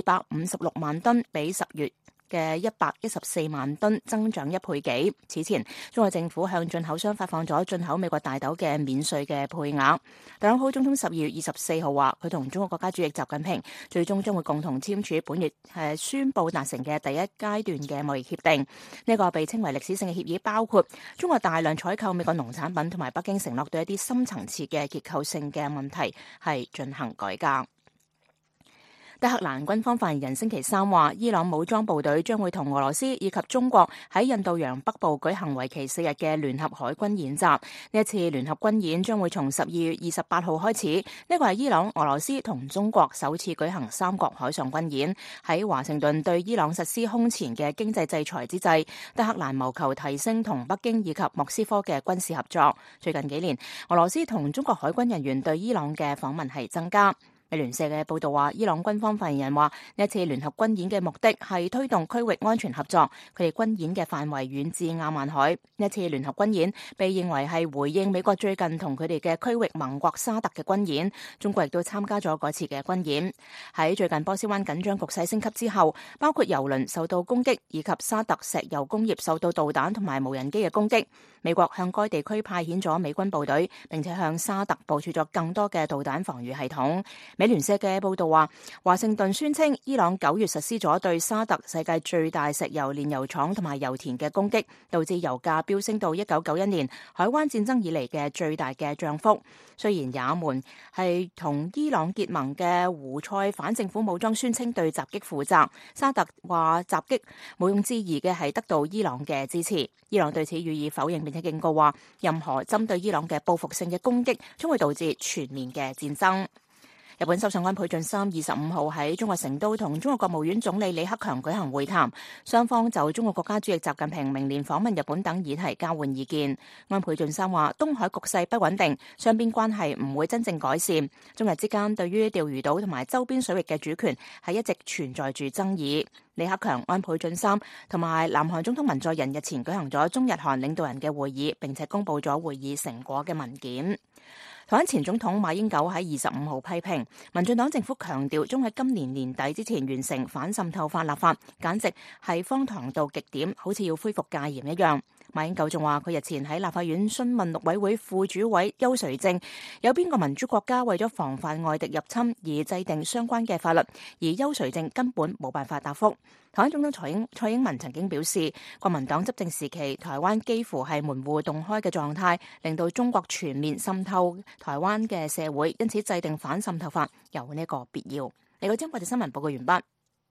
256萬噸，比10月嘅114萬噸增長1倍幾。此前，中國政府向進口商發放咗進口美國大豆嘅免稅嘅配額。特朗普總統12月24號話，佢同中國國家主席習近平最終將會共同簽署本月宣布達成嘅第一階段嘅貿易協定。呢個被稱為歷史性嘅協議，包括中國大量採購美國農產品，同埋北京承諾對一啲深層次嘅結構性嘅問題係進行改革。德黑蘭軍方發言人星期三話，伊朗武裝部隊將會同俄羅斯以及中國喺印度洋北部舉行為期4日嘅聯合海軍演習。呢一次聯合軍演將會從12月28號開始。呢個係伊朗、俄羅斯同中國首次舉行三國海上軍演。喺華盛頓對伊朗實施空前嘅經濟制裁之際，德黑蘭謀求提升同北京以及莫斯科嘅軍事合作。最近幾年，俄羅斯同中國海軍人員對伊朗嘅訪問係增加。美聯社嘅報道話，伊朗軍方發言人話，呢一次聯合軍演嘅目的係推動區域安全合作。佢哋軍演嘅範圍遠至亞曼海。呢一次聯合軍演被認為係回應美國最近同佢哋嘅區域盟國沙特嘅軍演。中國亦都參加咗嗰次嘅軍演。喺最近波斯灣緊張局勢升級之後，包括油輪受到攻擊以及沙特石油工業受到導彈同埋無人機嘅攻擊。美國向該地區派遣咗美軍部隊，並且向沙特部署咗更多嘅導彈防禦系統。美聯社嘅報道話，華盛頓宣稱伊朗9月實施咗對沙特世界最大石油煉油廠同埋油田嘅攻擊，導致油價飆升到1991年海灣戰爭以嚟嘅最大嘅漲幅。雖然也門係同伊朗結盟嘅胡塞反政府武裝宣稱對襲擊負責，沙特話襲擊毋庸置疑嘅係得到伊朗嘅支持。伊朗對此予以否認，並且警告話，任何針對伊朗嘅報復性嘅攻擊將會導致全面嘅戰爭。 日本首相安倍晉三25號喺中國成都同中國國務院總理李克強舉行會談，雙方就中國國家主席習近平明年訪問日本等議題交換意見。安倍晉三話：東海局勢不穩定，雙邊關係唔會真正改善，中日之間對於釣魚島同埋周邊水域嘅主權係一直存在住爭議。李克強、安倍晉三同埋南韓總統文在寅日前舉行咗中日韓領導人嘅會議，並且公布咗會議成果嘅文件。台灣前總統馬英九喺25號批評民進黨政府強調將喺今年年底之前完成反滲透法立法，簡直係荒唐到極點，好似要恢復戒嚴一樣。馬英九仲話佢日前喺立法院詢問陸委會副主委邱垂正，有邊個民主國家為咗防範外敵入侵而制定相關嘅法律，而邱垂正根本冇辦法答覆。台灣總統蔡英文曾經表示，國民黨執政時期台灣幾乎係門戶洞開嘅狀態，令到中國全面滲透台灣嘅社會，因此制定反滲透法有呢個必要。嚟到將國際新聞報告完畢。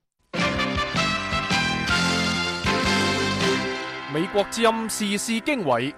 美國之音時事經緯，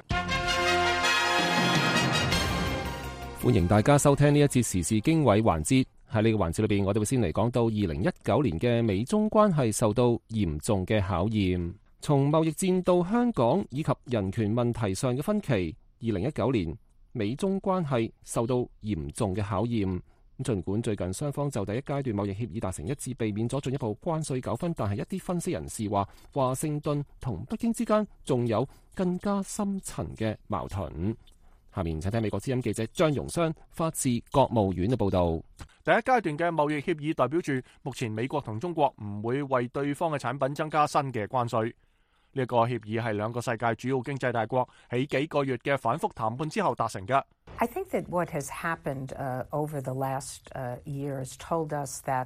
歡迎大家收聽呢一節時事經緯環節。喺呢個環節裏邊，我哋會先嚟講到2019年嘅美中關係受到嚴重嘅考驗。從貿易戰到香港以及人權問題上嘅分歧，2019年美中關係受到嚴重嘅考驗。儘管最近雙方就第一階段貿易協議達成一致，避免咗進一步關稅糾紛，但係一啲分析人士話，華盛頓同北京之間仲有更加深層嘅矛盾。下面請聽美國之音記者張榮雙發自國務院嘅報導。 第一階段嘅貿易協議代表住目前美國同中國唔會為對方嘅產品增加新嘅關稅。呢個協議係兩個世界主要經濟大國喺幾個月嘅反覆談判之後達成嘅。 I think that what has happened over the last years told us that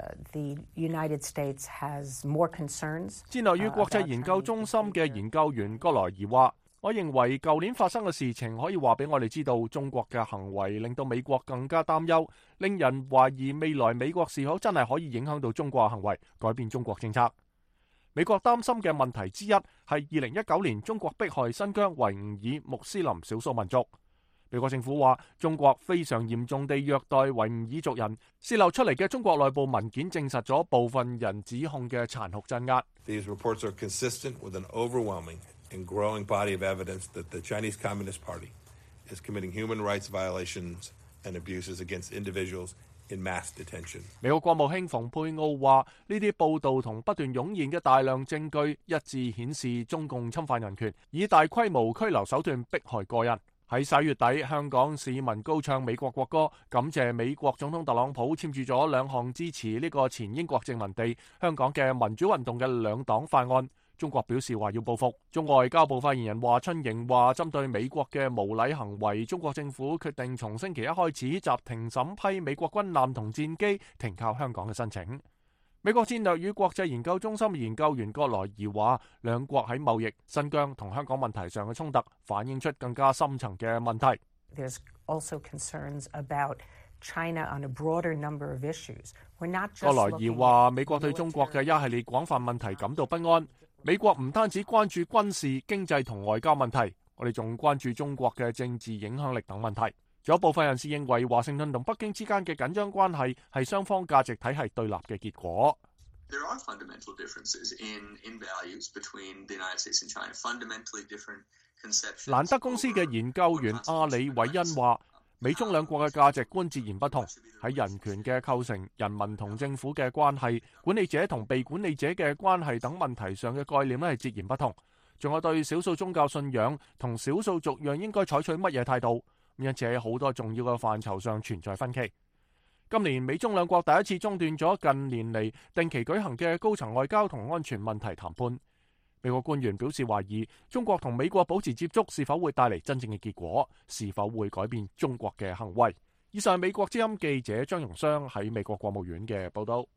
the United States has more concerns. 戰略與國際研究中心嘅研究員葛萊爾話：我認為舊年發生嘅事情可以話俾我哋知道，中國嘅行為令到美國更加擔憂，令人懷疑未來美國是否真係可以影響到中國嘅行為，改變中國政策。美國擔心嘅問題之一係2019年中國迫害新疆維吾爾穆斯林少數民族。美國政府話，中國非常嚴重地虐待維吾爾族人，洩漏出嚟嘅中國內部文件證實咗部分人指控嘅殘酷鎮壓。 These reports are consistent with an overwhelming and growing body of evidence that the Chinese Communist Party is committing human rights violations and abuses against individuals in mass detention. 美國國務卿蓬佩奧話，呢啲報道同不斷湧現嘅大量證據一致顯示中共侵犯人權，以大規模拘留手段迫害個人。喺11月底，香港市民高唱美國國歌，感謝美國總統特朗普簽署咗兩項支持呢個前英國殖民地香港嘅民主運動嘅兩黨法案。中國表示話要報復。中國外交部發言人華春瑩話，針對美國嘅無禮行為，中國政府決定從星期一開始暫停審批美國軍艦同戰機停靠香港嘅申請。美國戰略與國際研究中心研究員葛萊爾話，兩國喺貿易、新疆同香港問題上嘅衝突，反映出更加深層嘅問題。 There's also concerns about China on a broader number of issues. We're not just 葛萊爾話，美國對中國嘅一系列廣泛問題感到不安。美國唔單止關注軍事、經濟同外交問題，我哋仲關注中國嘅政治影響力等問題。仲有部分人士認為，華盛頓同北京之間嘅緊張關係係雙方價值體系對立嘅結果。 There are fundamental differences in values between the United States and China. Fundamentally different conceptions. 蘭德公司嘅研究員阿里韋恩話，美中兩國嘅價值觀截然不同，喺人權嘅構成、人民同政府嘅關係、管理者同被管理者嘅關係等問題上嘅概念咧係截然不同。仲有對少數宗教信仰同少數族裔應該採取乜嘢態度，因此喺好多重要嘅範疇上存在分歧。今年美中兩國第一次中斷咗近年嚟定期舉行嘅高層外交同安全問題談判。美國官員表示懷疑中國同美國保持接觸是否會帶嚟真正嘅結果，是否會改變中國嘅行為。以上係美國之音記者張榮雙喺美國國務院嘅報道。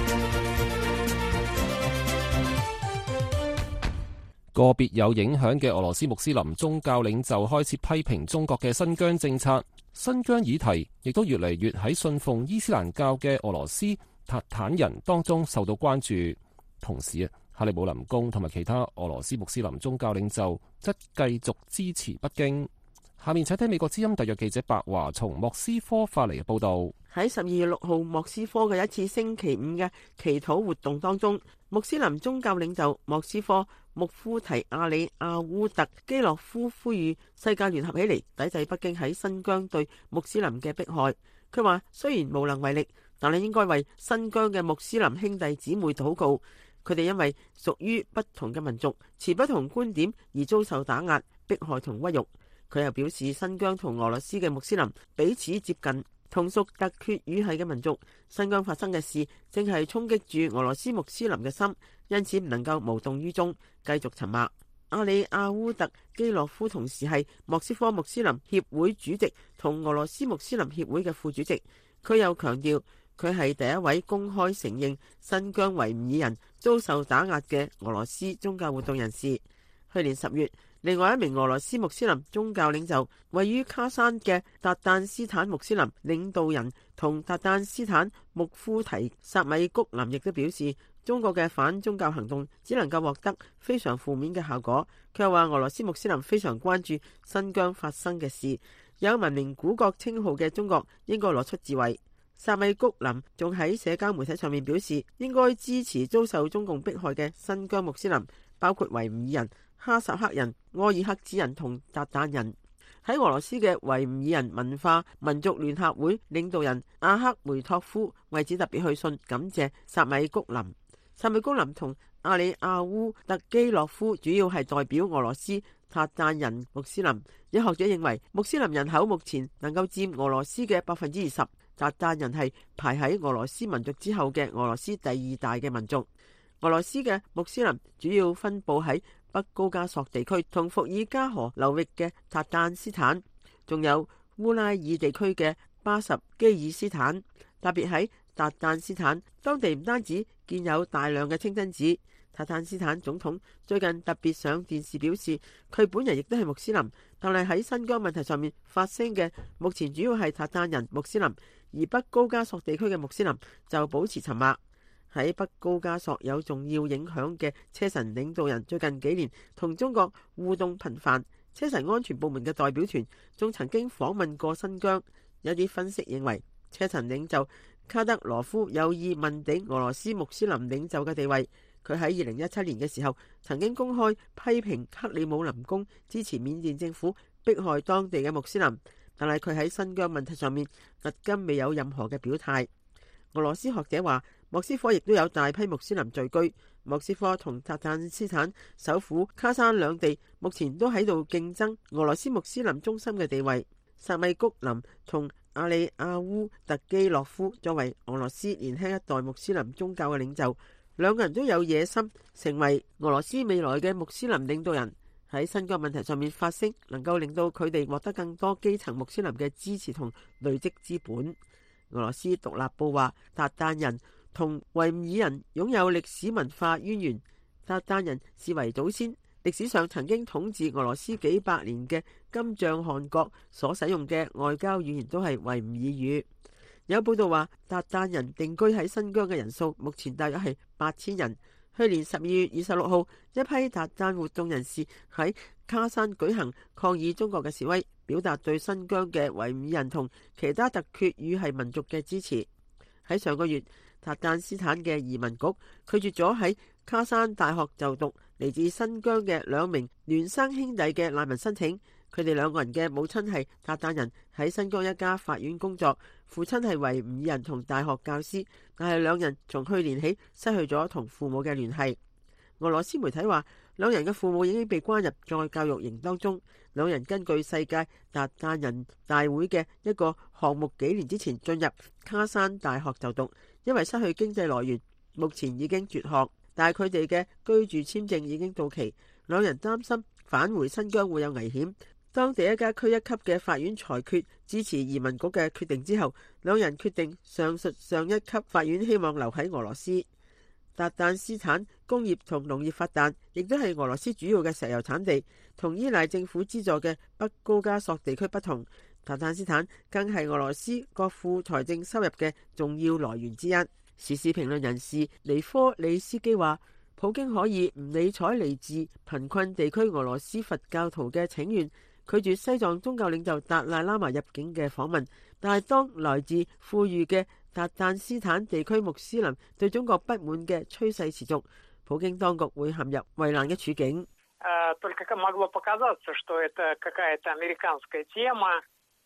個別有影響嘅俄羅斯穆斯林宗教領袖開始批評中國嘅新疆政策，新疆議題亦都越嚟越喺信奉伊斯蘭教嘅俄羅斯塔坦人當中受到關注。同時克里姆林宮同埋其他俄羅斯穆斯林宗教領袖則繼續支持北京。 下面請聽美國之音特約記者白華從莫斯科發嚟嘅報導。 喺12月6號莫斯科嘅一次星期五嘅祈禱活動當中，穆斯林宗教領袖莫斯科穆夫提阿里阿烏特基洛夫呼籲世界聯合起嚟抵制北京喺新疆對穆斯林嘅迫害。佢話雖然無能為力，但係應該為新疆嘅穆斯林兄弟姊妹禱告。佢哋因為屬於不同嘅民族，持不同觀點而遭受打壓、迫害同屈辱。佢又表示，新疆同俄羅斯嘅穆斯林彼此接近，同屬突厥語系嘅民族。新疆發生嘅事正係衝擊住俄羅斯穆斯林嘅心，因此唔能夠無動於衷，繼續沉默。阿里阿烏特基洛夫同時係莫斯科穆斯林協會主席同俄羅斯穆斯林協會嘅副主席。佢又強調，佢係第一位公開承認新疆維吾爾人遭受打壓嘅俄羅斯宗教活動人士。去年10月，另外一名俄羅斯穆斯林宗教領袖，位於卡山嘅達旦斯坦穆斯林領導人同達旦斯坦穆夫提薩米谷林亦都表示，中國嘅反宗教行動只能夠獲得非常負面嘅效果。佢又話俄羅斯穆斯林非常關注新疆發生嘅事，有文明古國稱號嘅中國應該攞出自衛。薩米谷林仲喺社交媒體上面表示，應該支持遭受中共迫害嘅新疆穆斯林，包括維吾爾人、哈薩克人、柯爾克孜人同韃靼人。喺俄羅斯嘅維吾爾人文化民族聯合會領導人阿克梅托夫為此特別去信感謝薩米谷林。薩米谷林同阿里阿烏特基洛夫主要係代表俄羅斯韃靼人穆斯林。有學者認為，穆斯林人口目前能夠佔俄羅斯嘅20%，韃靼人係排喺俄羅斯民族之後嘅俄羅斯第2大嘅民族。俄羅斯嘅穆斯林主要分佈喺北高加索地區同伏爾加河流域嘅韃靼斯坦，仲有烏拉爾地區嘅巴什基爾斯坦。特別喺韃靼斯坦，當地唔單止建有大量嘅清真寺，韃靼斯坦總統最近特別上電視表示，佢本人亦都係穆斯林，但係喺新疆問題上面發聲嘅目前主要係韃靼人穆斯林，而北高加索地區嘅穆斯林就保持沉默。喺北高加索有重要影響嘅車臣領導人最近幾年同中國互動頻繁，車臣安全部門嘅代表團仲曾經訪問過新疆。有啲分析認為，車臣領袖卡德羅夫有意問鼎俄羅斯穆斯林領袖嘅地位。佢喺2017年嘅時候曾經公開批評克里姆林宮支持緬甸政府迫害當地嘅穆斯林，但係佢喺新疆問題上面至今未有任何嘅表態。俄羅斯學者話，莫斯科亦都有大批穆斯林聚居。莫斯科同韃靼斯坦首府卡山兩地目前都喺度競爭俄羅斯穆斯林中心嘅地位。薩米谷林同阿里阿烏特基洛夫作為俄羅斯年輕一代穆斯林宗教嘅領袖，兩個人都有野心成為俄羅斯未來嘅穆斯林領導人。喺新疆問題上面發聲，能夠令到佢哋獲得更多基層穆斯林嘅支持同累積資本。俄羅斯獨立報話，韃靼人同維吾爾人擁有歷史文化淵源。韃靼人視為祖先，歷史上曾經統治俄羅斯幾百年嘅金帳汗國所使用嘅外交語言都係維吾爾語。有報道話，韃靼人定居喺新疆嘅人數目前大約係8000人。去年12月26號，一批韃靼活動人士喺卡山舉行抗議中國嘅示威，表達對新疆嘅維吾爾人同其他突厥語系民族嘅支持。喺上個月，韃靼斯坦嘅移民局拒絕咗喺卡山大學就讀嚟自新疆嘅2名孃生兄弟嘅難民申請。佢哋2個人嘅母親係韃靼人，喺新疆一家法院工作，父親係維吾爾人同大學教師，但係2人從去年起失去咗同父母嘅聯繫。俄羅斯媒體話，2人嘅父母已經被關入再教育營當中。2人根據世界韃靼人大會嘅一個項目，幾年之前進入卡山大學就讀，因為失去經濟來源，目前已經輟學，但係佢哋嘅居住簽證已經到期。2人擔心返回新疆會有危險。當地一家區一級嘅法院裁決支持移民局嘅決定之後，2人決定上述上一級法院希望留喺俄羅斯。韃靼斯坦工業同農業發達，亦都係俄羅斯主要嘅石油產地。同依賴政府資助嘅北高加索地區不同，韃靼斯坦更係俄羅斯國庫財政收入嘅重要來源之一。時事評論人士尼科里斯基話，普京可以唔理睬嚟自貧困地區俄羅斯佛教徒嘅請願， 拒絕西藏宗教領袖達賴喇嘛入境嘅訪問，但係當來自富裕嘅達旦斯坦地區穆斯林對中國不滿嘅趨勢持續，普京當局會陷入為難嘅處境。 Только могло показаться, что это какая-то американская тема,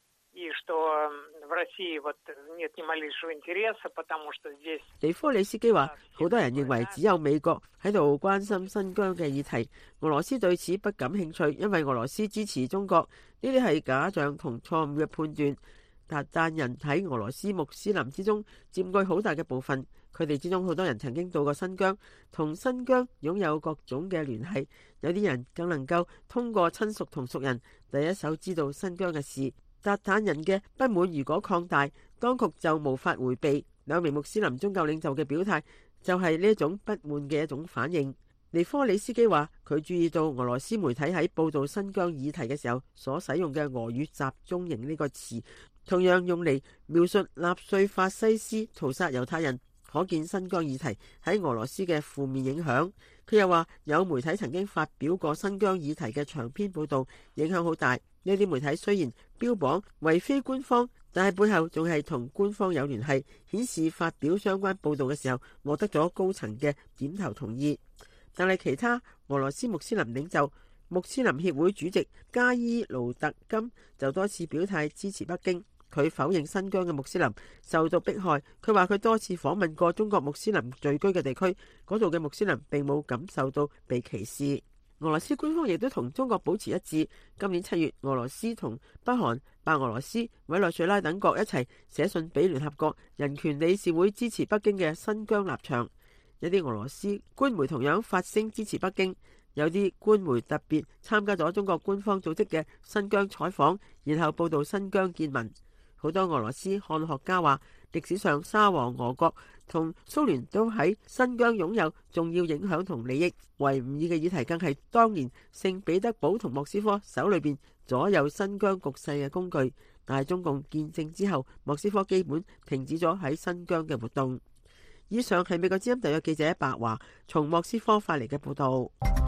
и что в России вот нет ни малейшего интереса, потому что здесь。 尼科里斯基話：好多人認為只有美國喺度關心新疆嘅議題，俄羅斯對此不感興趣，因為俄羅斯支持中國。呢啲係假象同錯誤嘅判斷。達旦人喺俄羅斯穆斯林之中佔據好大嘅部分，佢哋之中好多人曾經到過新疆，同新疆擁有各種嘅聯繫，有啲人更能夠通過親屬同熟人第一手知道新疆嘅事。達旦人嘅不滿如果擴大，當局就無法迴避。兩名穆斯林宗教領袖嘅表態就係呢一種不滿嘅一種反應。尼科里斯基話：佢注意到俄羅斯媒體喺報導新疆議題嘅時候所使用嘅俄語集中營呢個詞，同樣用嚟描述納粹法西斯屠殺猶太人，可見新疆議題喺俄羅斯嘅負面影響。佢又話有媒體曾經發表過新疆議題嘅長篇報導，影響好大。呢啲媒體雖然標榜為非官方，但係背後仲係同官方有聯繫，顯示發表相關報導嘅時候獲得咗高層嘅點頭同意。但係其他俄羅斯穆斯林領袖、穆斯林協會主席加伊盧特金就多次表態支持北京。佢否認新疆嘅穆斯林受到迫害。佢話佢多次訪問過中國穆斯林聚居嘅地區，嗰度嘅穆斯林並冇感受到被歧視。俄羅斯官方亦都同中國保持一致。今年7月，俄羅斯同北韓、白俄羅斯、委內瑞拉等國一齊寫信俾聯合國人權理事會支持北京嘅新疆立場。有啲俄羅斯官媒同樣發聲支持北京，有啲官媒特別參加咗中國官方組織嘅新疆採訪，然後報導新疆見聞。好多俄羅斯漢學家話，歷史上沙皇俄國同蘇聯都喺新疆擁有重要影響同利益。維吾爾嘅議題更係當年聖彼得堡同莫斯科手裏邊左右新疆局勢嘅工具。但係中共建政之後，莫斯科基本停止咗喺新疆嘅活動。以上係美國之音特約記者白華從莫斯科發嚟嘅報道。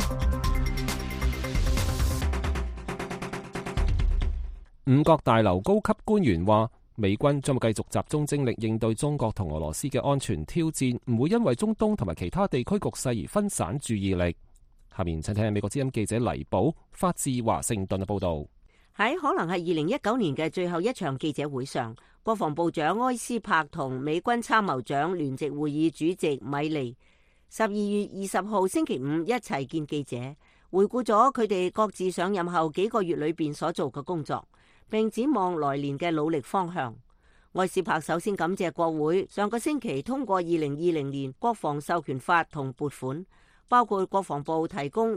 五角大樓高級官員話，美軍將會繼續集中精力應對中國同俄羅斯嘅安全挑戰，唔會因為中東同埋其他地區局勢而分散注意力。下面請聽美國之音記者黎寶發自華盛頓嘅報道。 喺可能係2019年嘅最後一場記者會上，國防部長埃斯珀同美軍參謀長聯席會議主席米利12月20號星期五一齊見記者，回顧咗佢哋各自上任後幾個月裏邊所做嘅工作，並展望來年嘅努力方向。埃斯珀首先感謝國會上個星期通過2020年國防授權法同撥款，包括國防部提供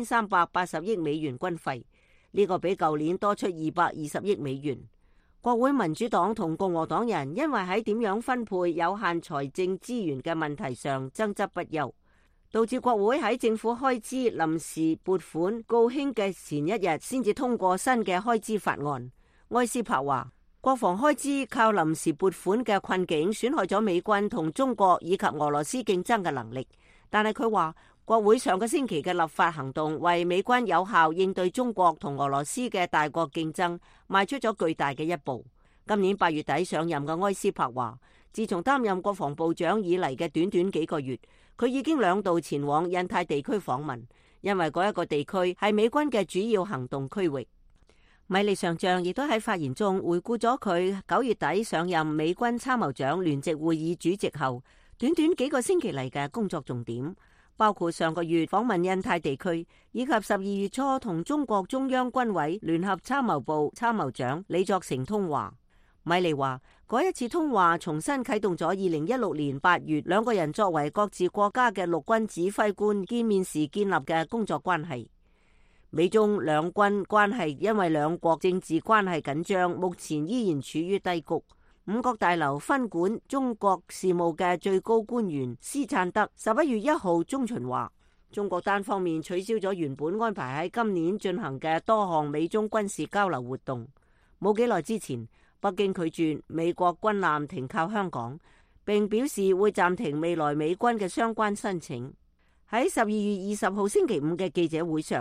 7380億美元軍費，呢個比舊年多出220億美元。國會民主黨同共和黨人因為喺點樣分配有限財政資源嘅問題上爭執不休，導致國會喺政府開支臨時撥款告罄嘅前一日先至通過新嘅開支法案。埃斯珀話，國防開支靠臨時撥款嘅困境損害咗美軍同中國以及俄羅斯競爭嘅能力，但係佢話國會上個星期嘅立法行動為美軍有效應對中國同俄羅斯嘅大國競爭邁出咗巨大嘅一步。今年8月底上任嘅埃斯珀話，自從擔任國防部長以嚟嘅短短幾個月，佢已經2度前往印太地區訪問，因為嗰一個地區係美軍嘅主要行動區域。米利上將亦都喺發言中回顧咗佢9月底上任美軍參謀長聯席會議主席後短短幾個星期嚟嘅工作重點，包括上個月訪問印太地區，以及12月初同中國中央軍委聯合參謀部參謀長李作成通話。米利話，嗰一次通話重新啟動咗2016年8月兩個人作為各自國家嘅陸軍指揮官見面時建立嘅工作關係。美中兩軍關係因為兩國政治關係緊張，目前依然處於低谷。五角大樓分管中國事務嘅最高官員斯燦德11月1號中旬話，中國單方面取消咗原本安排喺今年進行嘅多項美中軍事交流活動。冇幾耐之前，北京拒絕美國軍艦停靠香港，並表示會暫停未來美軍嘅相關申請。喺12月20號星期五嘅記者會上，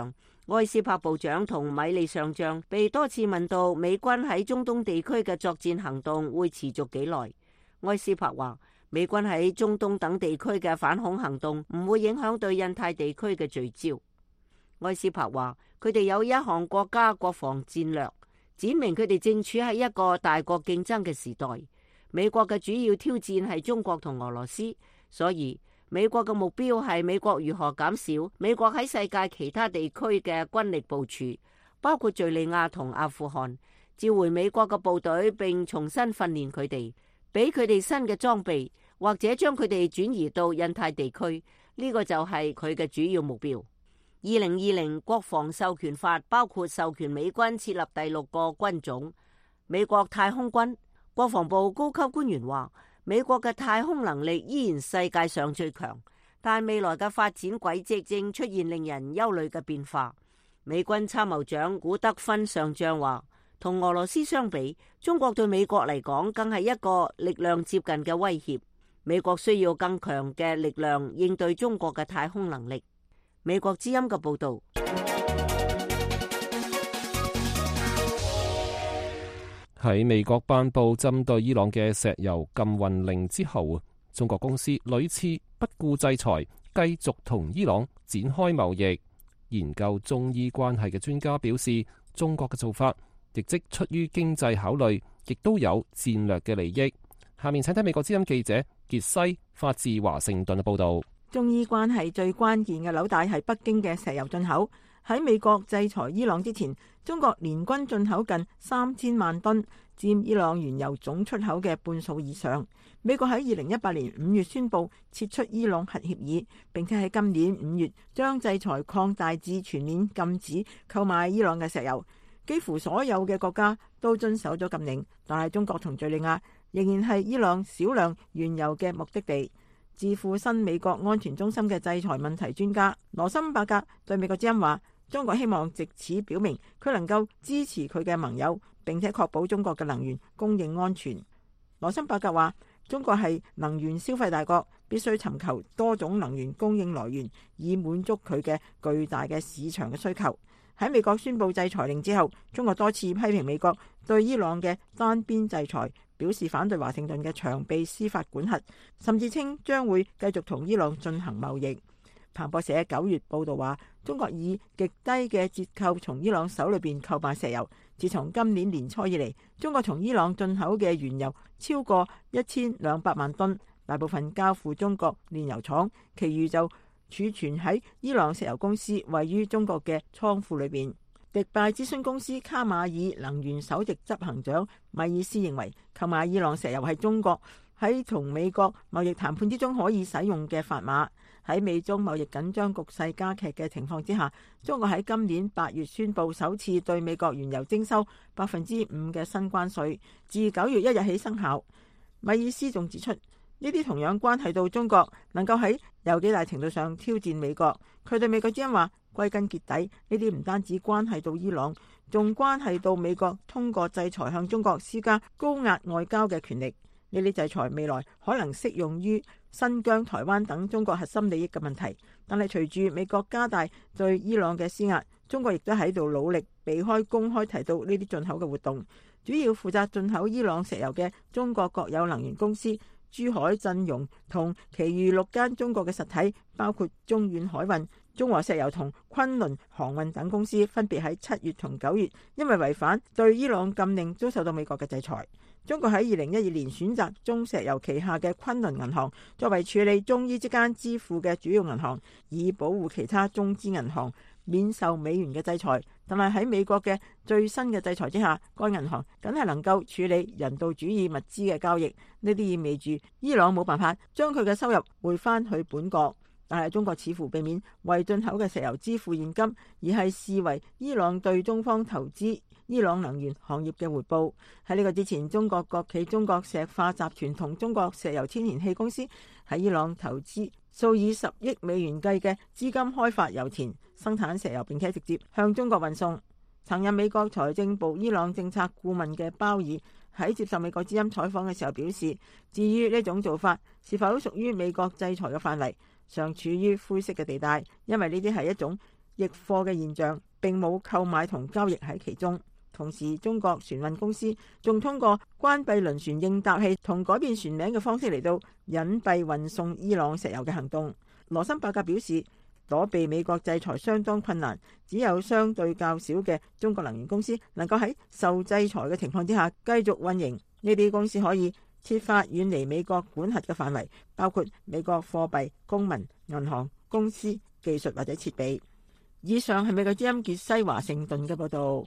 埃斯珀部長同米利上將被多次問到美軍喺中東地區嘅作戰行動會持續幾耐。埃斯珀話，美軍喺中東等地區嘅反恐行動唔會影響對印太地區嘅聚焦。埃斯珀話，佢哋有一項國家國防戰略，展明佢哋正處喺一個大國競爭嘅時代。美國嘅主要挑戰係中國同俄羅斯，所以美國嘅目標係美國如何減少美國喺世界其他地區嘅軍力部署，包括敘利亞同阿富汗，召回美國嘅部隊並重新訓練佢哋，俾佢哋新嘅裝備，或者將佢哋轉移到印太地區。呢個就係佢嘅主要目標。2020國防授權法包括授權美軍設立第6個軍種，美國太空軍。國防部高級官員話，美國嘅太空能力依然世界上最強，但未來嘅發展軌跡正出現令人憂慮嘅變化。美軍參謀長古德芬上將話，同俄羅斯相比，中國對美國嚟講更係一個力量接近嘅威脅。美國需要更強嘅力量應對中國嘅太空能力。美國之音嘅報道。 喺美國頒布針對伊朗嘅石油禁運令之後，中國公司屢次不顧制裁，繼續同伊朗展開貿易。研究中伊關係嘅專家表示，中國嘅做法亦即出於經濟考慮，亦都有戰略嘅利益。下面請睇美國之音記者傑西發自華盛頓嘅報道。 中伊關係最關鍵嘅紐帶係北京嘅石油進口。喺美國制裁伊朗之前，中國年均進口近3000萬噸，佔伊朗原油總出口嘅半數以上。美國喺2018年5月宣布撤出伊朗核協議，並且喺今年5月將制裁擴大至全面禁止購買伊朗嘅石油。幾乎所有嘅國家都遵守咗禁令，但係中國同敘利亞仍然係伊朗少量原油嘅目的地。智庫新美國安全中心嘅制裁問題專家羅森伯格對美國之音話，中國希望藉此表明佢能夠支持佢嘅盟友，並且確保中國嘅能源供應安全。羅森伯格話，中國係能源消費大國，必須尋求多種能源供應來源，以滿足佢嘅巨大嘅市場嘅需求。喺美國宣布制裁令之後，中國多次批評美國對伊朗嘅單邊制裁，表示反對華盛頓嘅長臂司法管轄，甚至稱將會繼續同伊朗進行貿易。彭博社9月報道話，中國以極低嘅折扣從伊朗手裏邊購買石油。自從今年年初以嚟，中國從伊朗進口嘅原油超過1200萬噸，大部分交付中國煉油廠，其餘就儲存喺伊朗石油公司位於中國嘅倉庫裏邊。迪拜諮詢公司卡馬爾能源首席執行長米爾斯認為，購買伊朗石油係中國喺同美國貿易談判之中可以使用嘅砝碼。喺美中貿易緊張局勢加劇嘅情況之下，中國喺今年8月宣布首次對美國原油徵收5%嘅新關稅，自9月1日起生效。米爾斯仲指出，呢啲同樣關係到中國能夠喺有幾大程度上挑戰美國。佢對美國之音話，歸根結底，呢啲唔單止關係到伊朗，仲關係到美國通過制裁向中國施加高壓外交嘅權力。呢啲制裁未來可能適用於新疆、台灣等中國核心利益嘅問題，但係隨住美國加大對伊朗嘅施壓，中國亦都喺度努力避開公開提到呢啲進口嘅活動。主要負責進口伊朗石油嘅中國國有能源公司珠海振榮同其餘6間中國嘅實體，包括中遠海運、中和石油同昆侖航運等公司，分別喺7月同9月因為違反對伊朗禁令，遭受到美國嘅制裁。中國喺2012年選擇中石油旗下嘅昆侖銀行作為處理中伊之間支付嘅主要銀行，以保護其他中資銀行免受美元嘅制裁。但係喺美國嘅最新嘅制裁之下，該銀行僅係能夠處理人道主義物資嘅交易。呢啲意味住伊朗冇辦法將佢嘅收入匯翻去本國。但係中國似乎避免為進口嘅石油支付現金，而係視為伊朗對中方投資伊朗能源行業嘅回報。喺呢個之前，中國國企中國石化集團同中國石油天然氣公司喺伊朗投資數以10億美元計嘅資金開發油田，生產石油並且直接向中國運送。曾任美國財政部伊朗政策顧問嘅鮑爾喺接受美國之音採訪嘅時候表示，至於呢種做法是否屬於美國制裁嘅範圍，尚處於灰色嘅地帶，因為呢啲係一種易貨嘅現象，並冇購買同交易喺其中。同時，中國船運公司仲通過關閉輪船應答器同改變船名嘅方式嚟到隱蔽運送伊朗石油嘅行動。羅森伯格表示，躲避美國制裁相當困難，只有相對較少嘅中國能源公司能夠喺受制裁嘅情況之下繼續運營。呢啲公司可以設法遠離美國管轄嘅範圍，包括美國貨幣、公民、銀行、公司、技術或者設備。以上係美國之音傑西華盛頓嘅報導。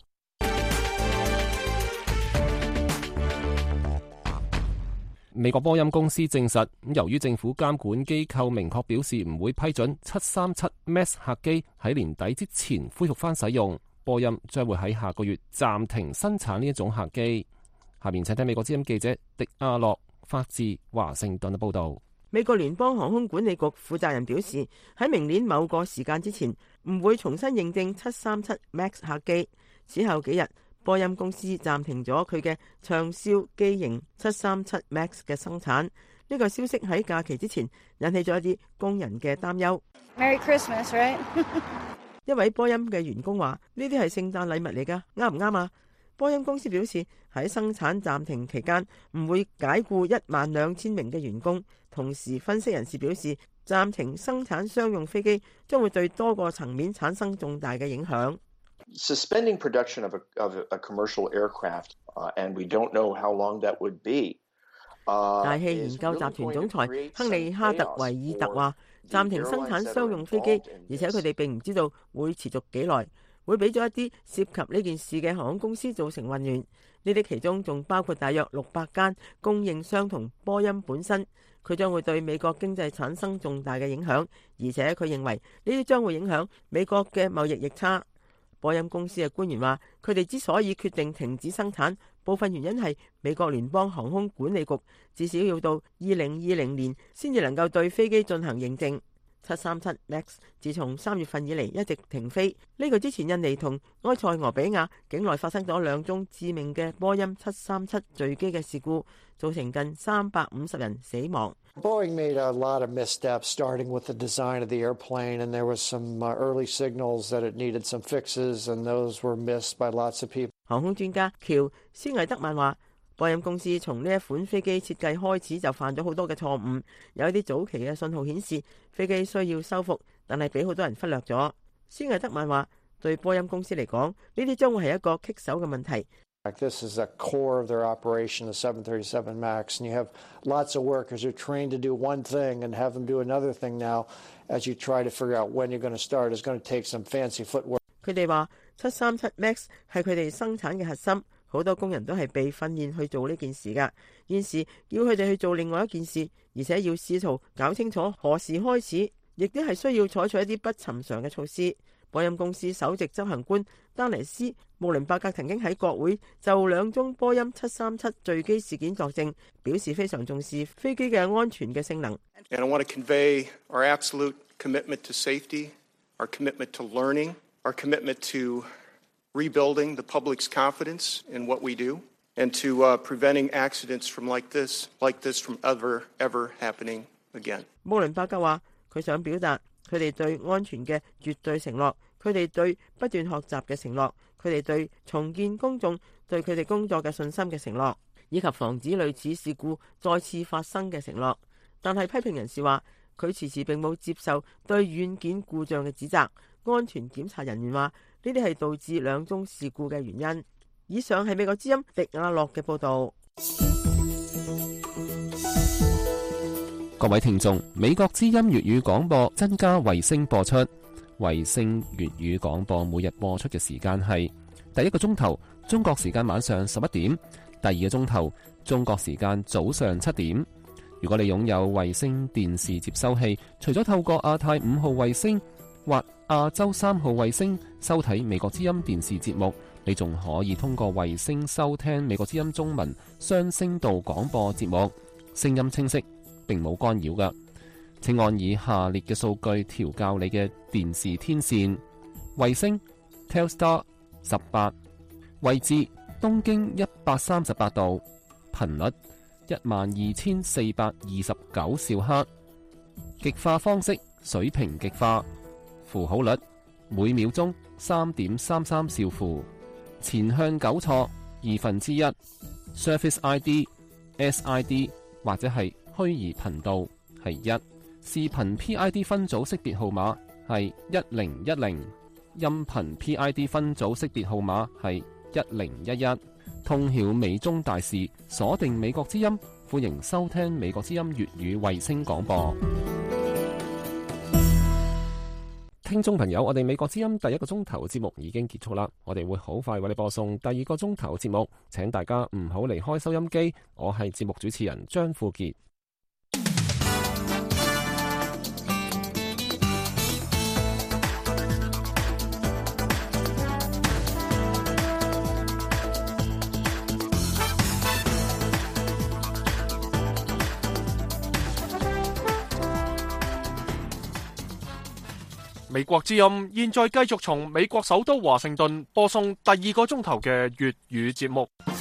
美國波音公司證實，由於政府監管機構明確表示唔會批准737 MAX 客機喺年底之前恢復翻使用，波音將會喺下個月暫停生產呢一種客機。下面請聽美國之音記者迪亞洛發自華盛頓嘅報導。 美國聯邦航空管理局負責人表示，喺明年某個時間之前唔會重新認證737 MAX 客機。此後幾日，波音公司暫停咗佢嘅暢銷機型737 MAX 嘅生產。呢個消息喺假期之前引起咗一啲工人嘅擔憂。 Merry Christmas, right? 一位波音嘅員工話：呢啲係聖誕禮物嚟㗎，啱唔啱啊？波音公司表示喺生產暫停期間唔會解僱12000名嘅員工。同時，分析人士表示，暫停生產商用飛機將會對多個層面產生重大嘅影響。 Suspending production of a commercial aircraft, and we don't know how long that would be. 大氣研究集團總裁亨利哈特維爾特話：暫停生產商用飛機，而且佢哋並唔知道會持續幾耐，會俾咗一啲涉及呢件事嘅航空公司造成混亂。呢啲其中仲包括大約600間供應商同波音本身。佢將會對美國經濟產生重大嘅影響，而且佢認為呢啲將會影響美國嘅貿易逆差。波音公司嘅官員話，佢哋之所以決定停止生產，部分原因係美國聯邦航空管理局至少要到2020年先至能夠對飛機進行認證。737 MAX 自從3月份以嚟一直停飛。呢個之前，印尼同埃塞俄比亞境內發生咗2宗致命嘅波音737墜機嘅事故，造成近350人死亡。 Boeing made a lot of missteps, starting with the design of the airplane, and there was some early signals that it needed some fixes, and those were missed by lots of people. 航空專家喬斯魏德曼話，波音公司從呢一款飛機設計開始就犯咗好多嘅錯誤，有一啲早期嘅信號顯示飛機需要修復，但係俾好多人忽略咗。斯魏德曼話，對波音公司嚟講，呢啲將會係一個棘手嘅問題。 This is the core of their operation, the 737 MAX, and you have lots of workers who are trained to do one thing and have them do another thing now. As you try to figure out when you're going to start, it's going to take some fancy footwork. 佢哋話737 MAX 係佢哋生產嘅核心，好多工人都係被訓練去做呢件事㗎。現時要佢哋去做另外一件事，而且要試圖搞清楚何時開始，亦都係需要採取一啲不尋常嘅措施。波音公司首席執行官丹尼斯·穆倫伯格曾經喺國會就2宗波音737墜機事件作證，表示非常重視飛機嘅安全嘅性能。 And I want to convey our absolute commitment to safety, our commitment to learning, our commitment to rebuilding the public's confidence in what we do, and to preventing accidents from like this from ever happening again. 穆倫伯格話：佢想表達佢哋對安全嘅絕對承諾，佢哋對不斷學習嘅承諾，佢哋對重建公眾對佢哋工作嘅信心嘅承諾，以及防止類似事故再次發生嘅承諾。但係批評人士話，佢遲遲並冇接受對軟件故障嘅指責。安全檢查人員話，呢啲係導致2宗事故嘅原因。以上係美國之音迪亞洛嘅報導。 各位聽眾，美國之音粵語廣播增加衛星播出。衛星粵語廣播每日播出嘅時間係第一個鐘頭中國時間晚上11點，第二個鐘頭中國時間早上7點。如果你擁有衛星電視接收器，除咗透過亞太5號衛星或亞洲3號衛星收睇美國之音電視節目，你仲可以通過衛星收聽美國之音中文雙聲道廣播節目，聲音清晰，並冇干擾㗎。請按以下列嘅數據調校你嘅電視天線：衛星 Telstar 18，位置東經138度，頻率12429兆赫，極化方式水平極化，符號率每秒鐘3.33兆符。前向糾錯1/2。Surface ID、SID 或者係虛擬頻道係1。視頻 PID 分組識別號碼係1010。音頻 PID 分組識別號碼係1011。通曉美中大事，鎖定美國之音，歡迎收聽美國之音粵語衛星廣播。聽眾朋友，我哋美國之音第一個鐘頭節目已經結束啦，我哋會好快為你播送第二個鐘頭節目，請大家唔好離開收音機。我係節目主持人張富傑。 美國之音現在繼續從美國首都華盛頓播送第二個鐘頭嘅粵語節目。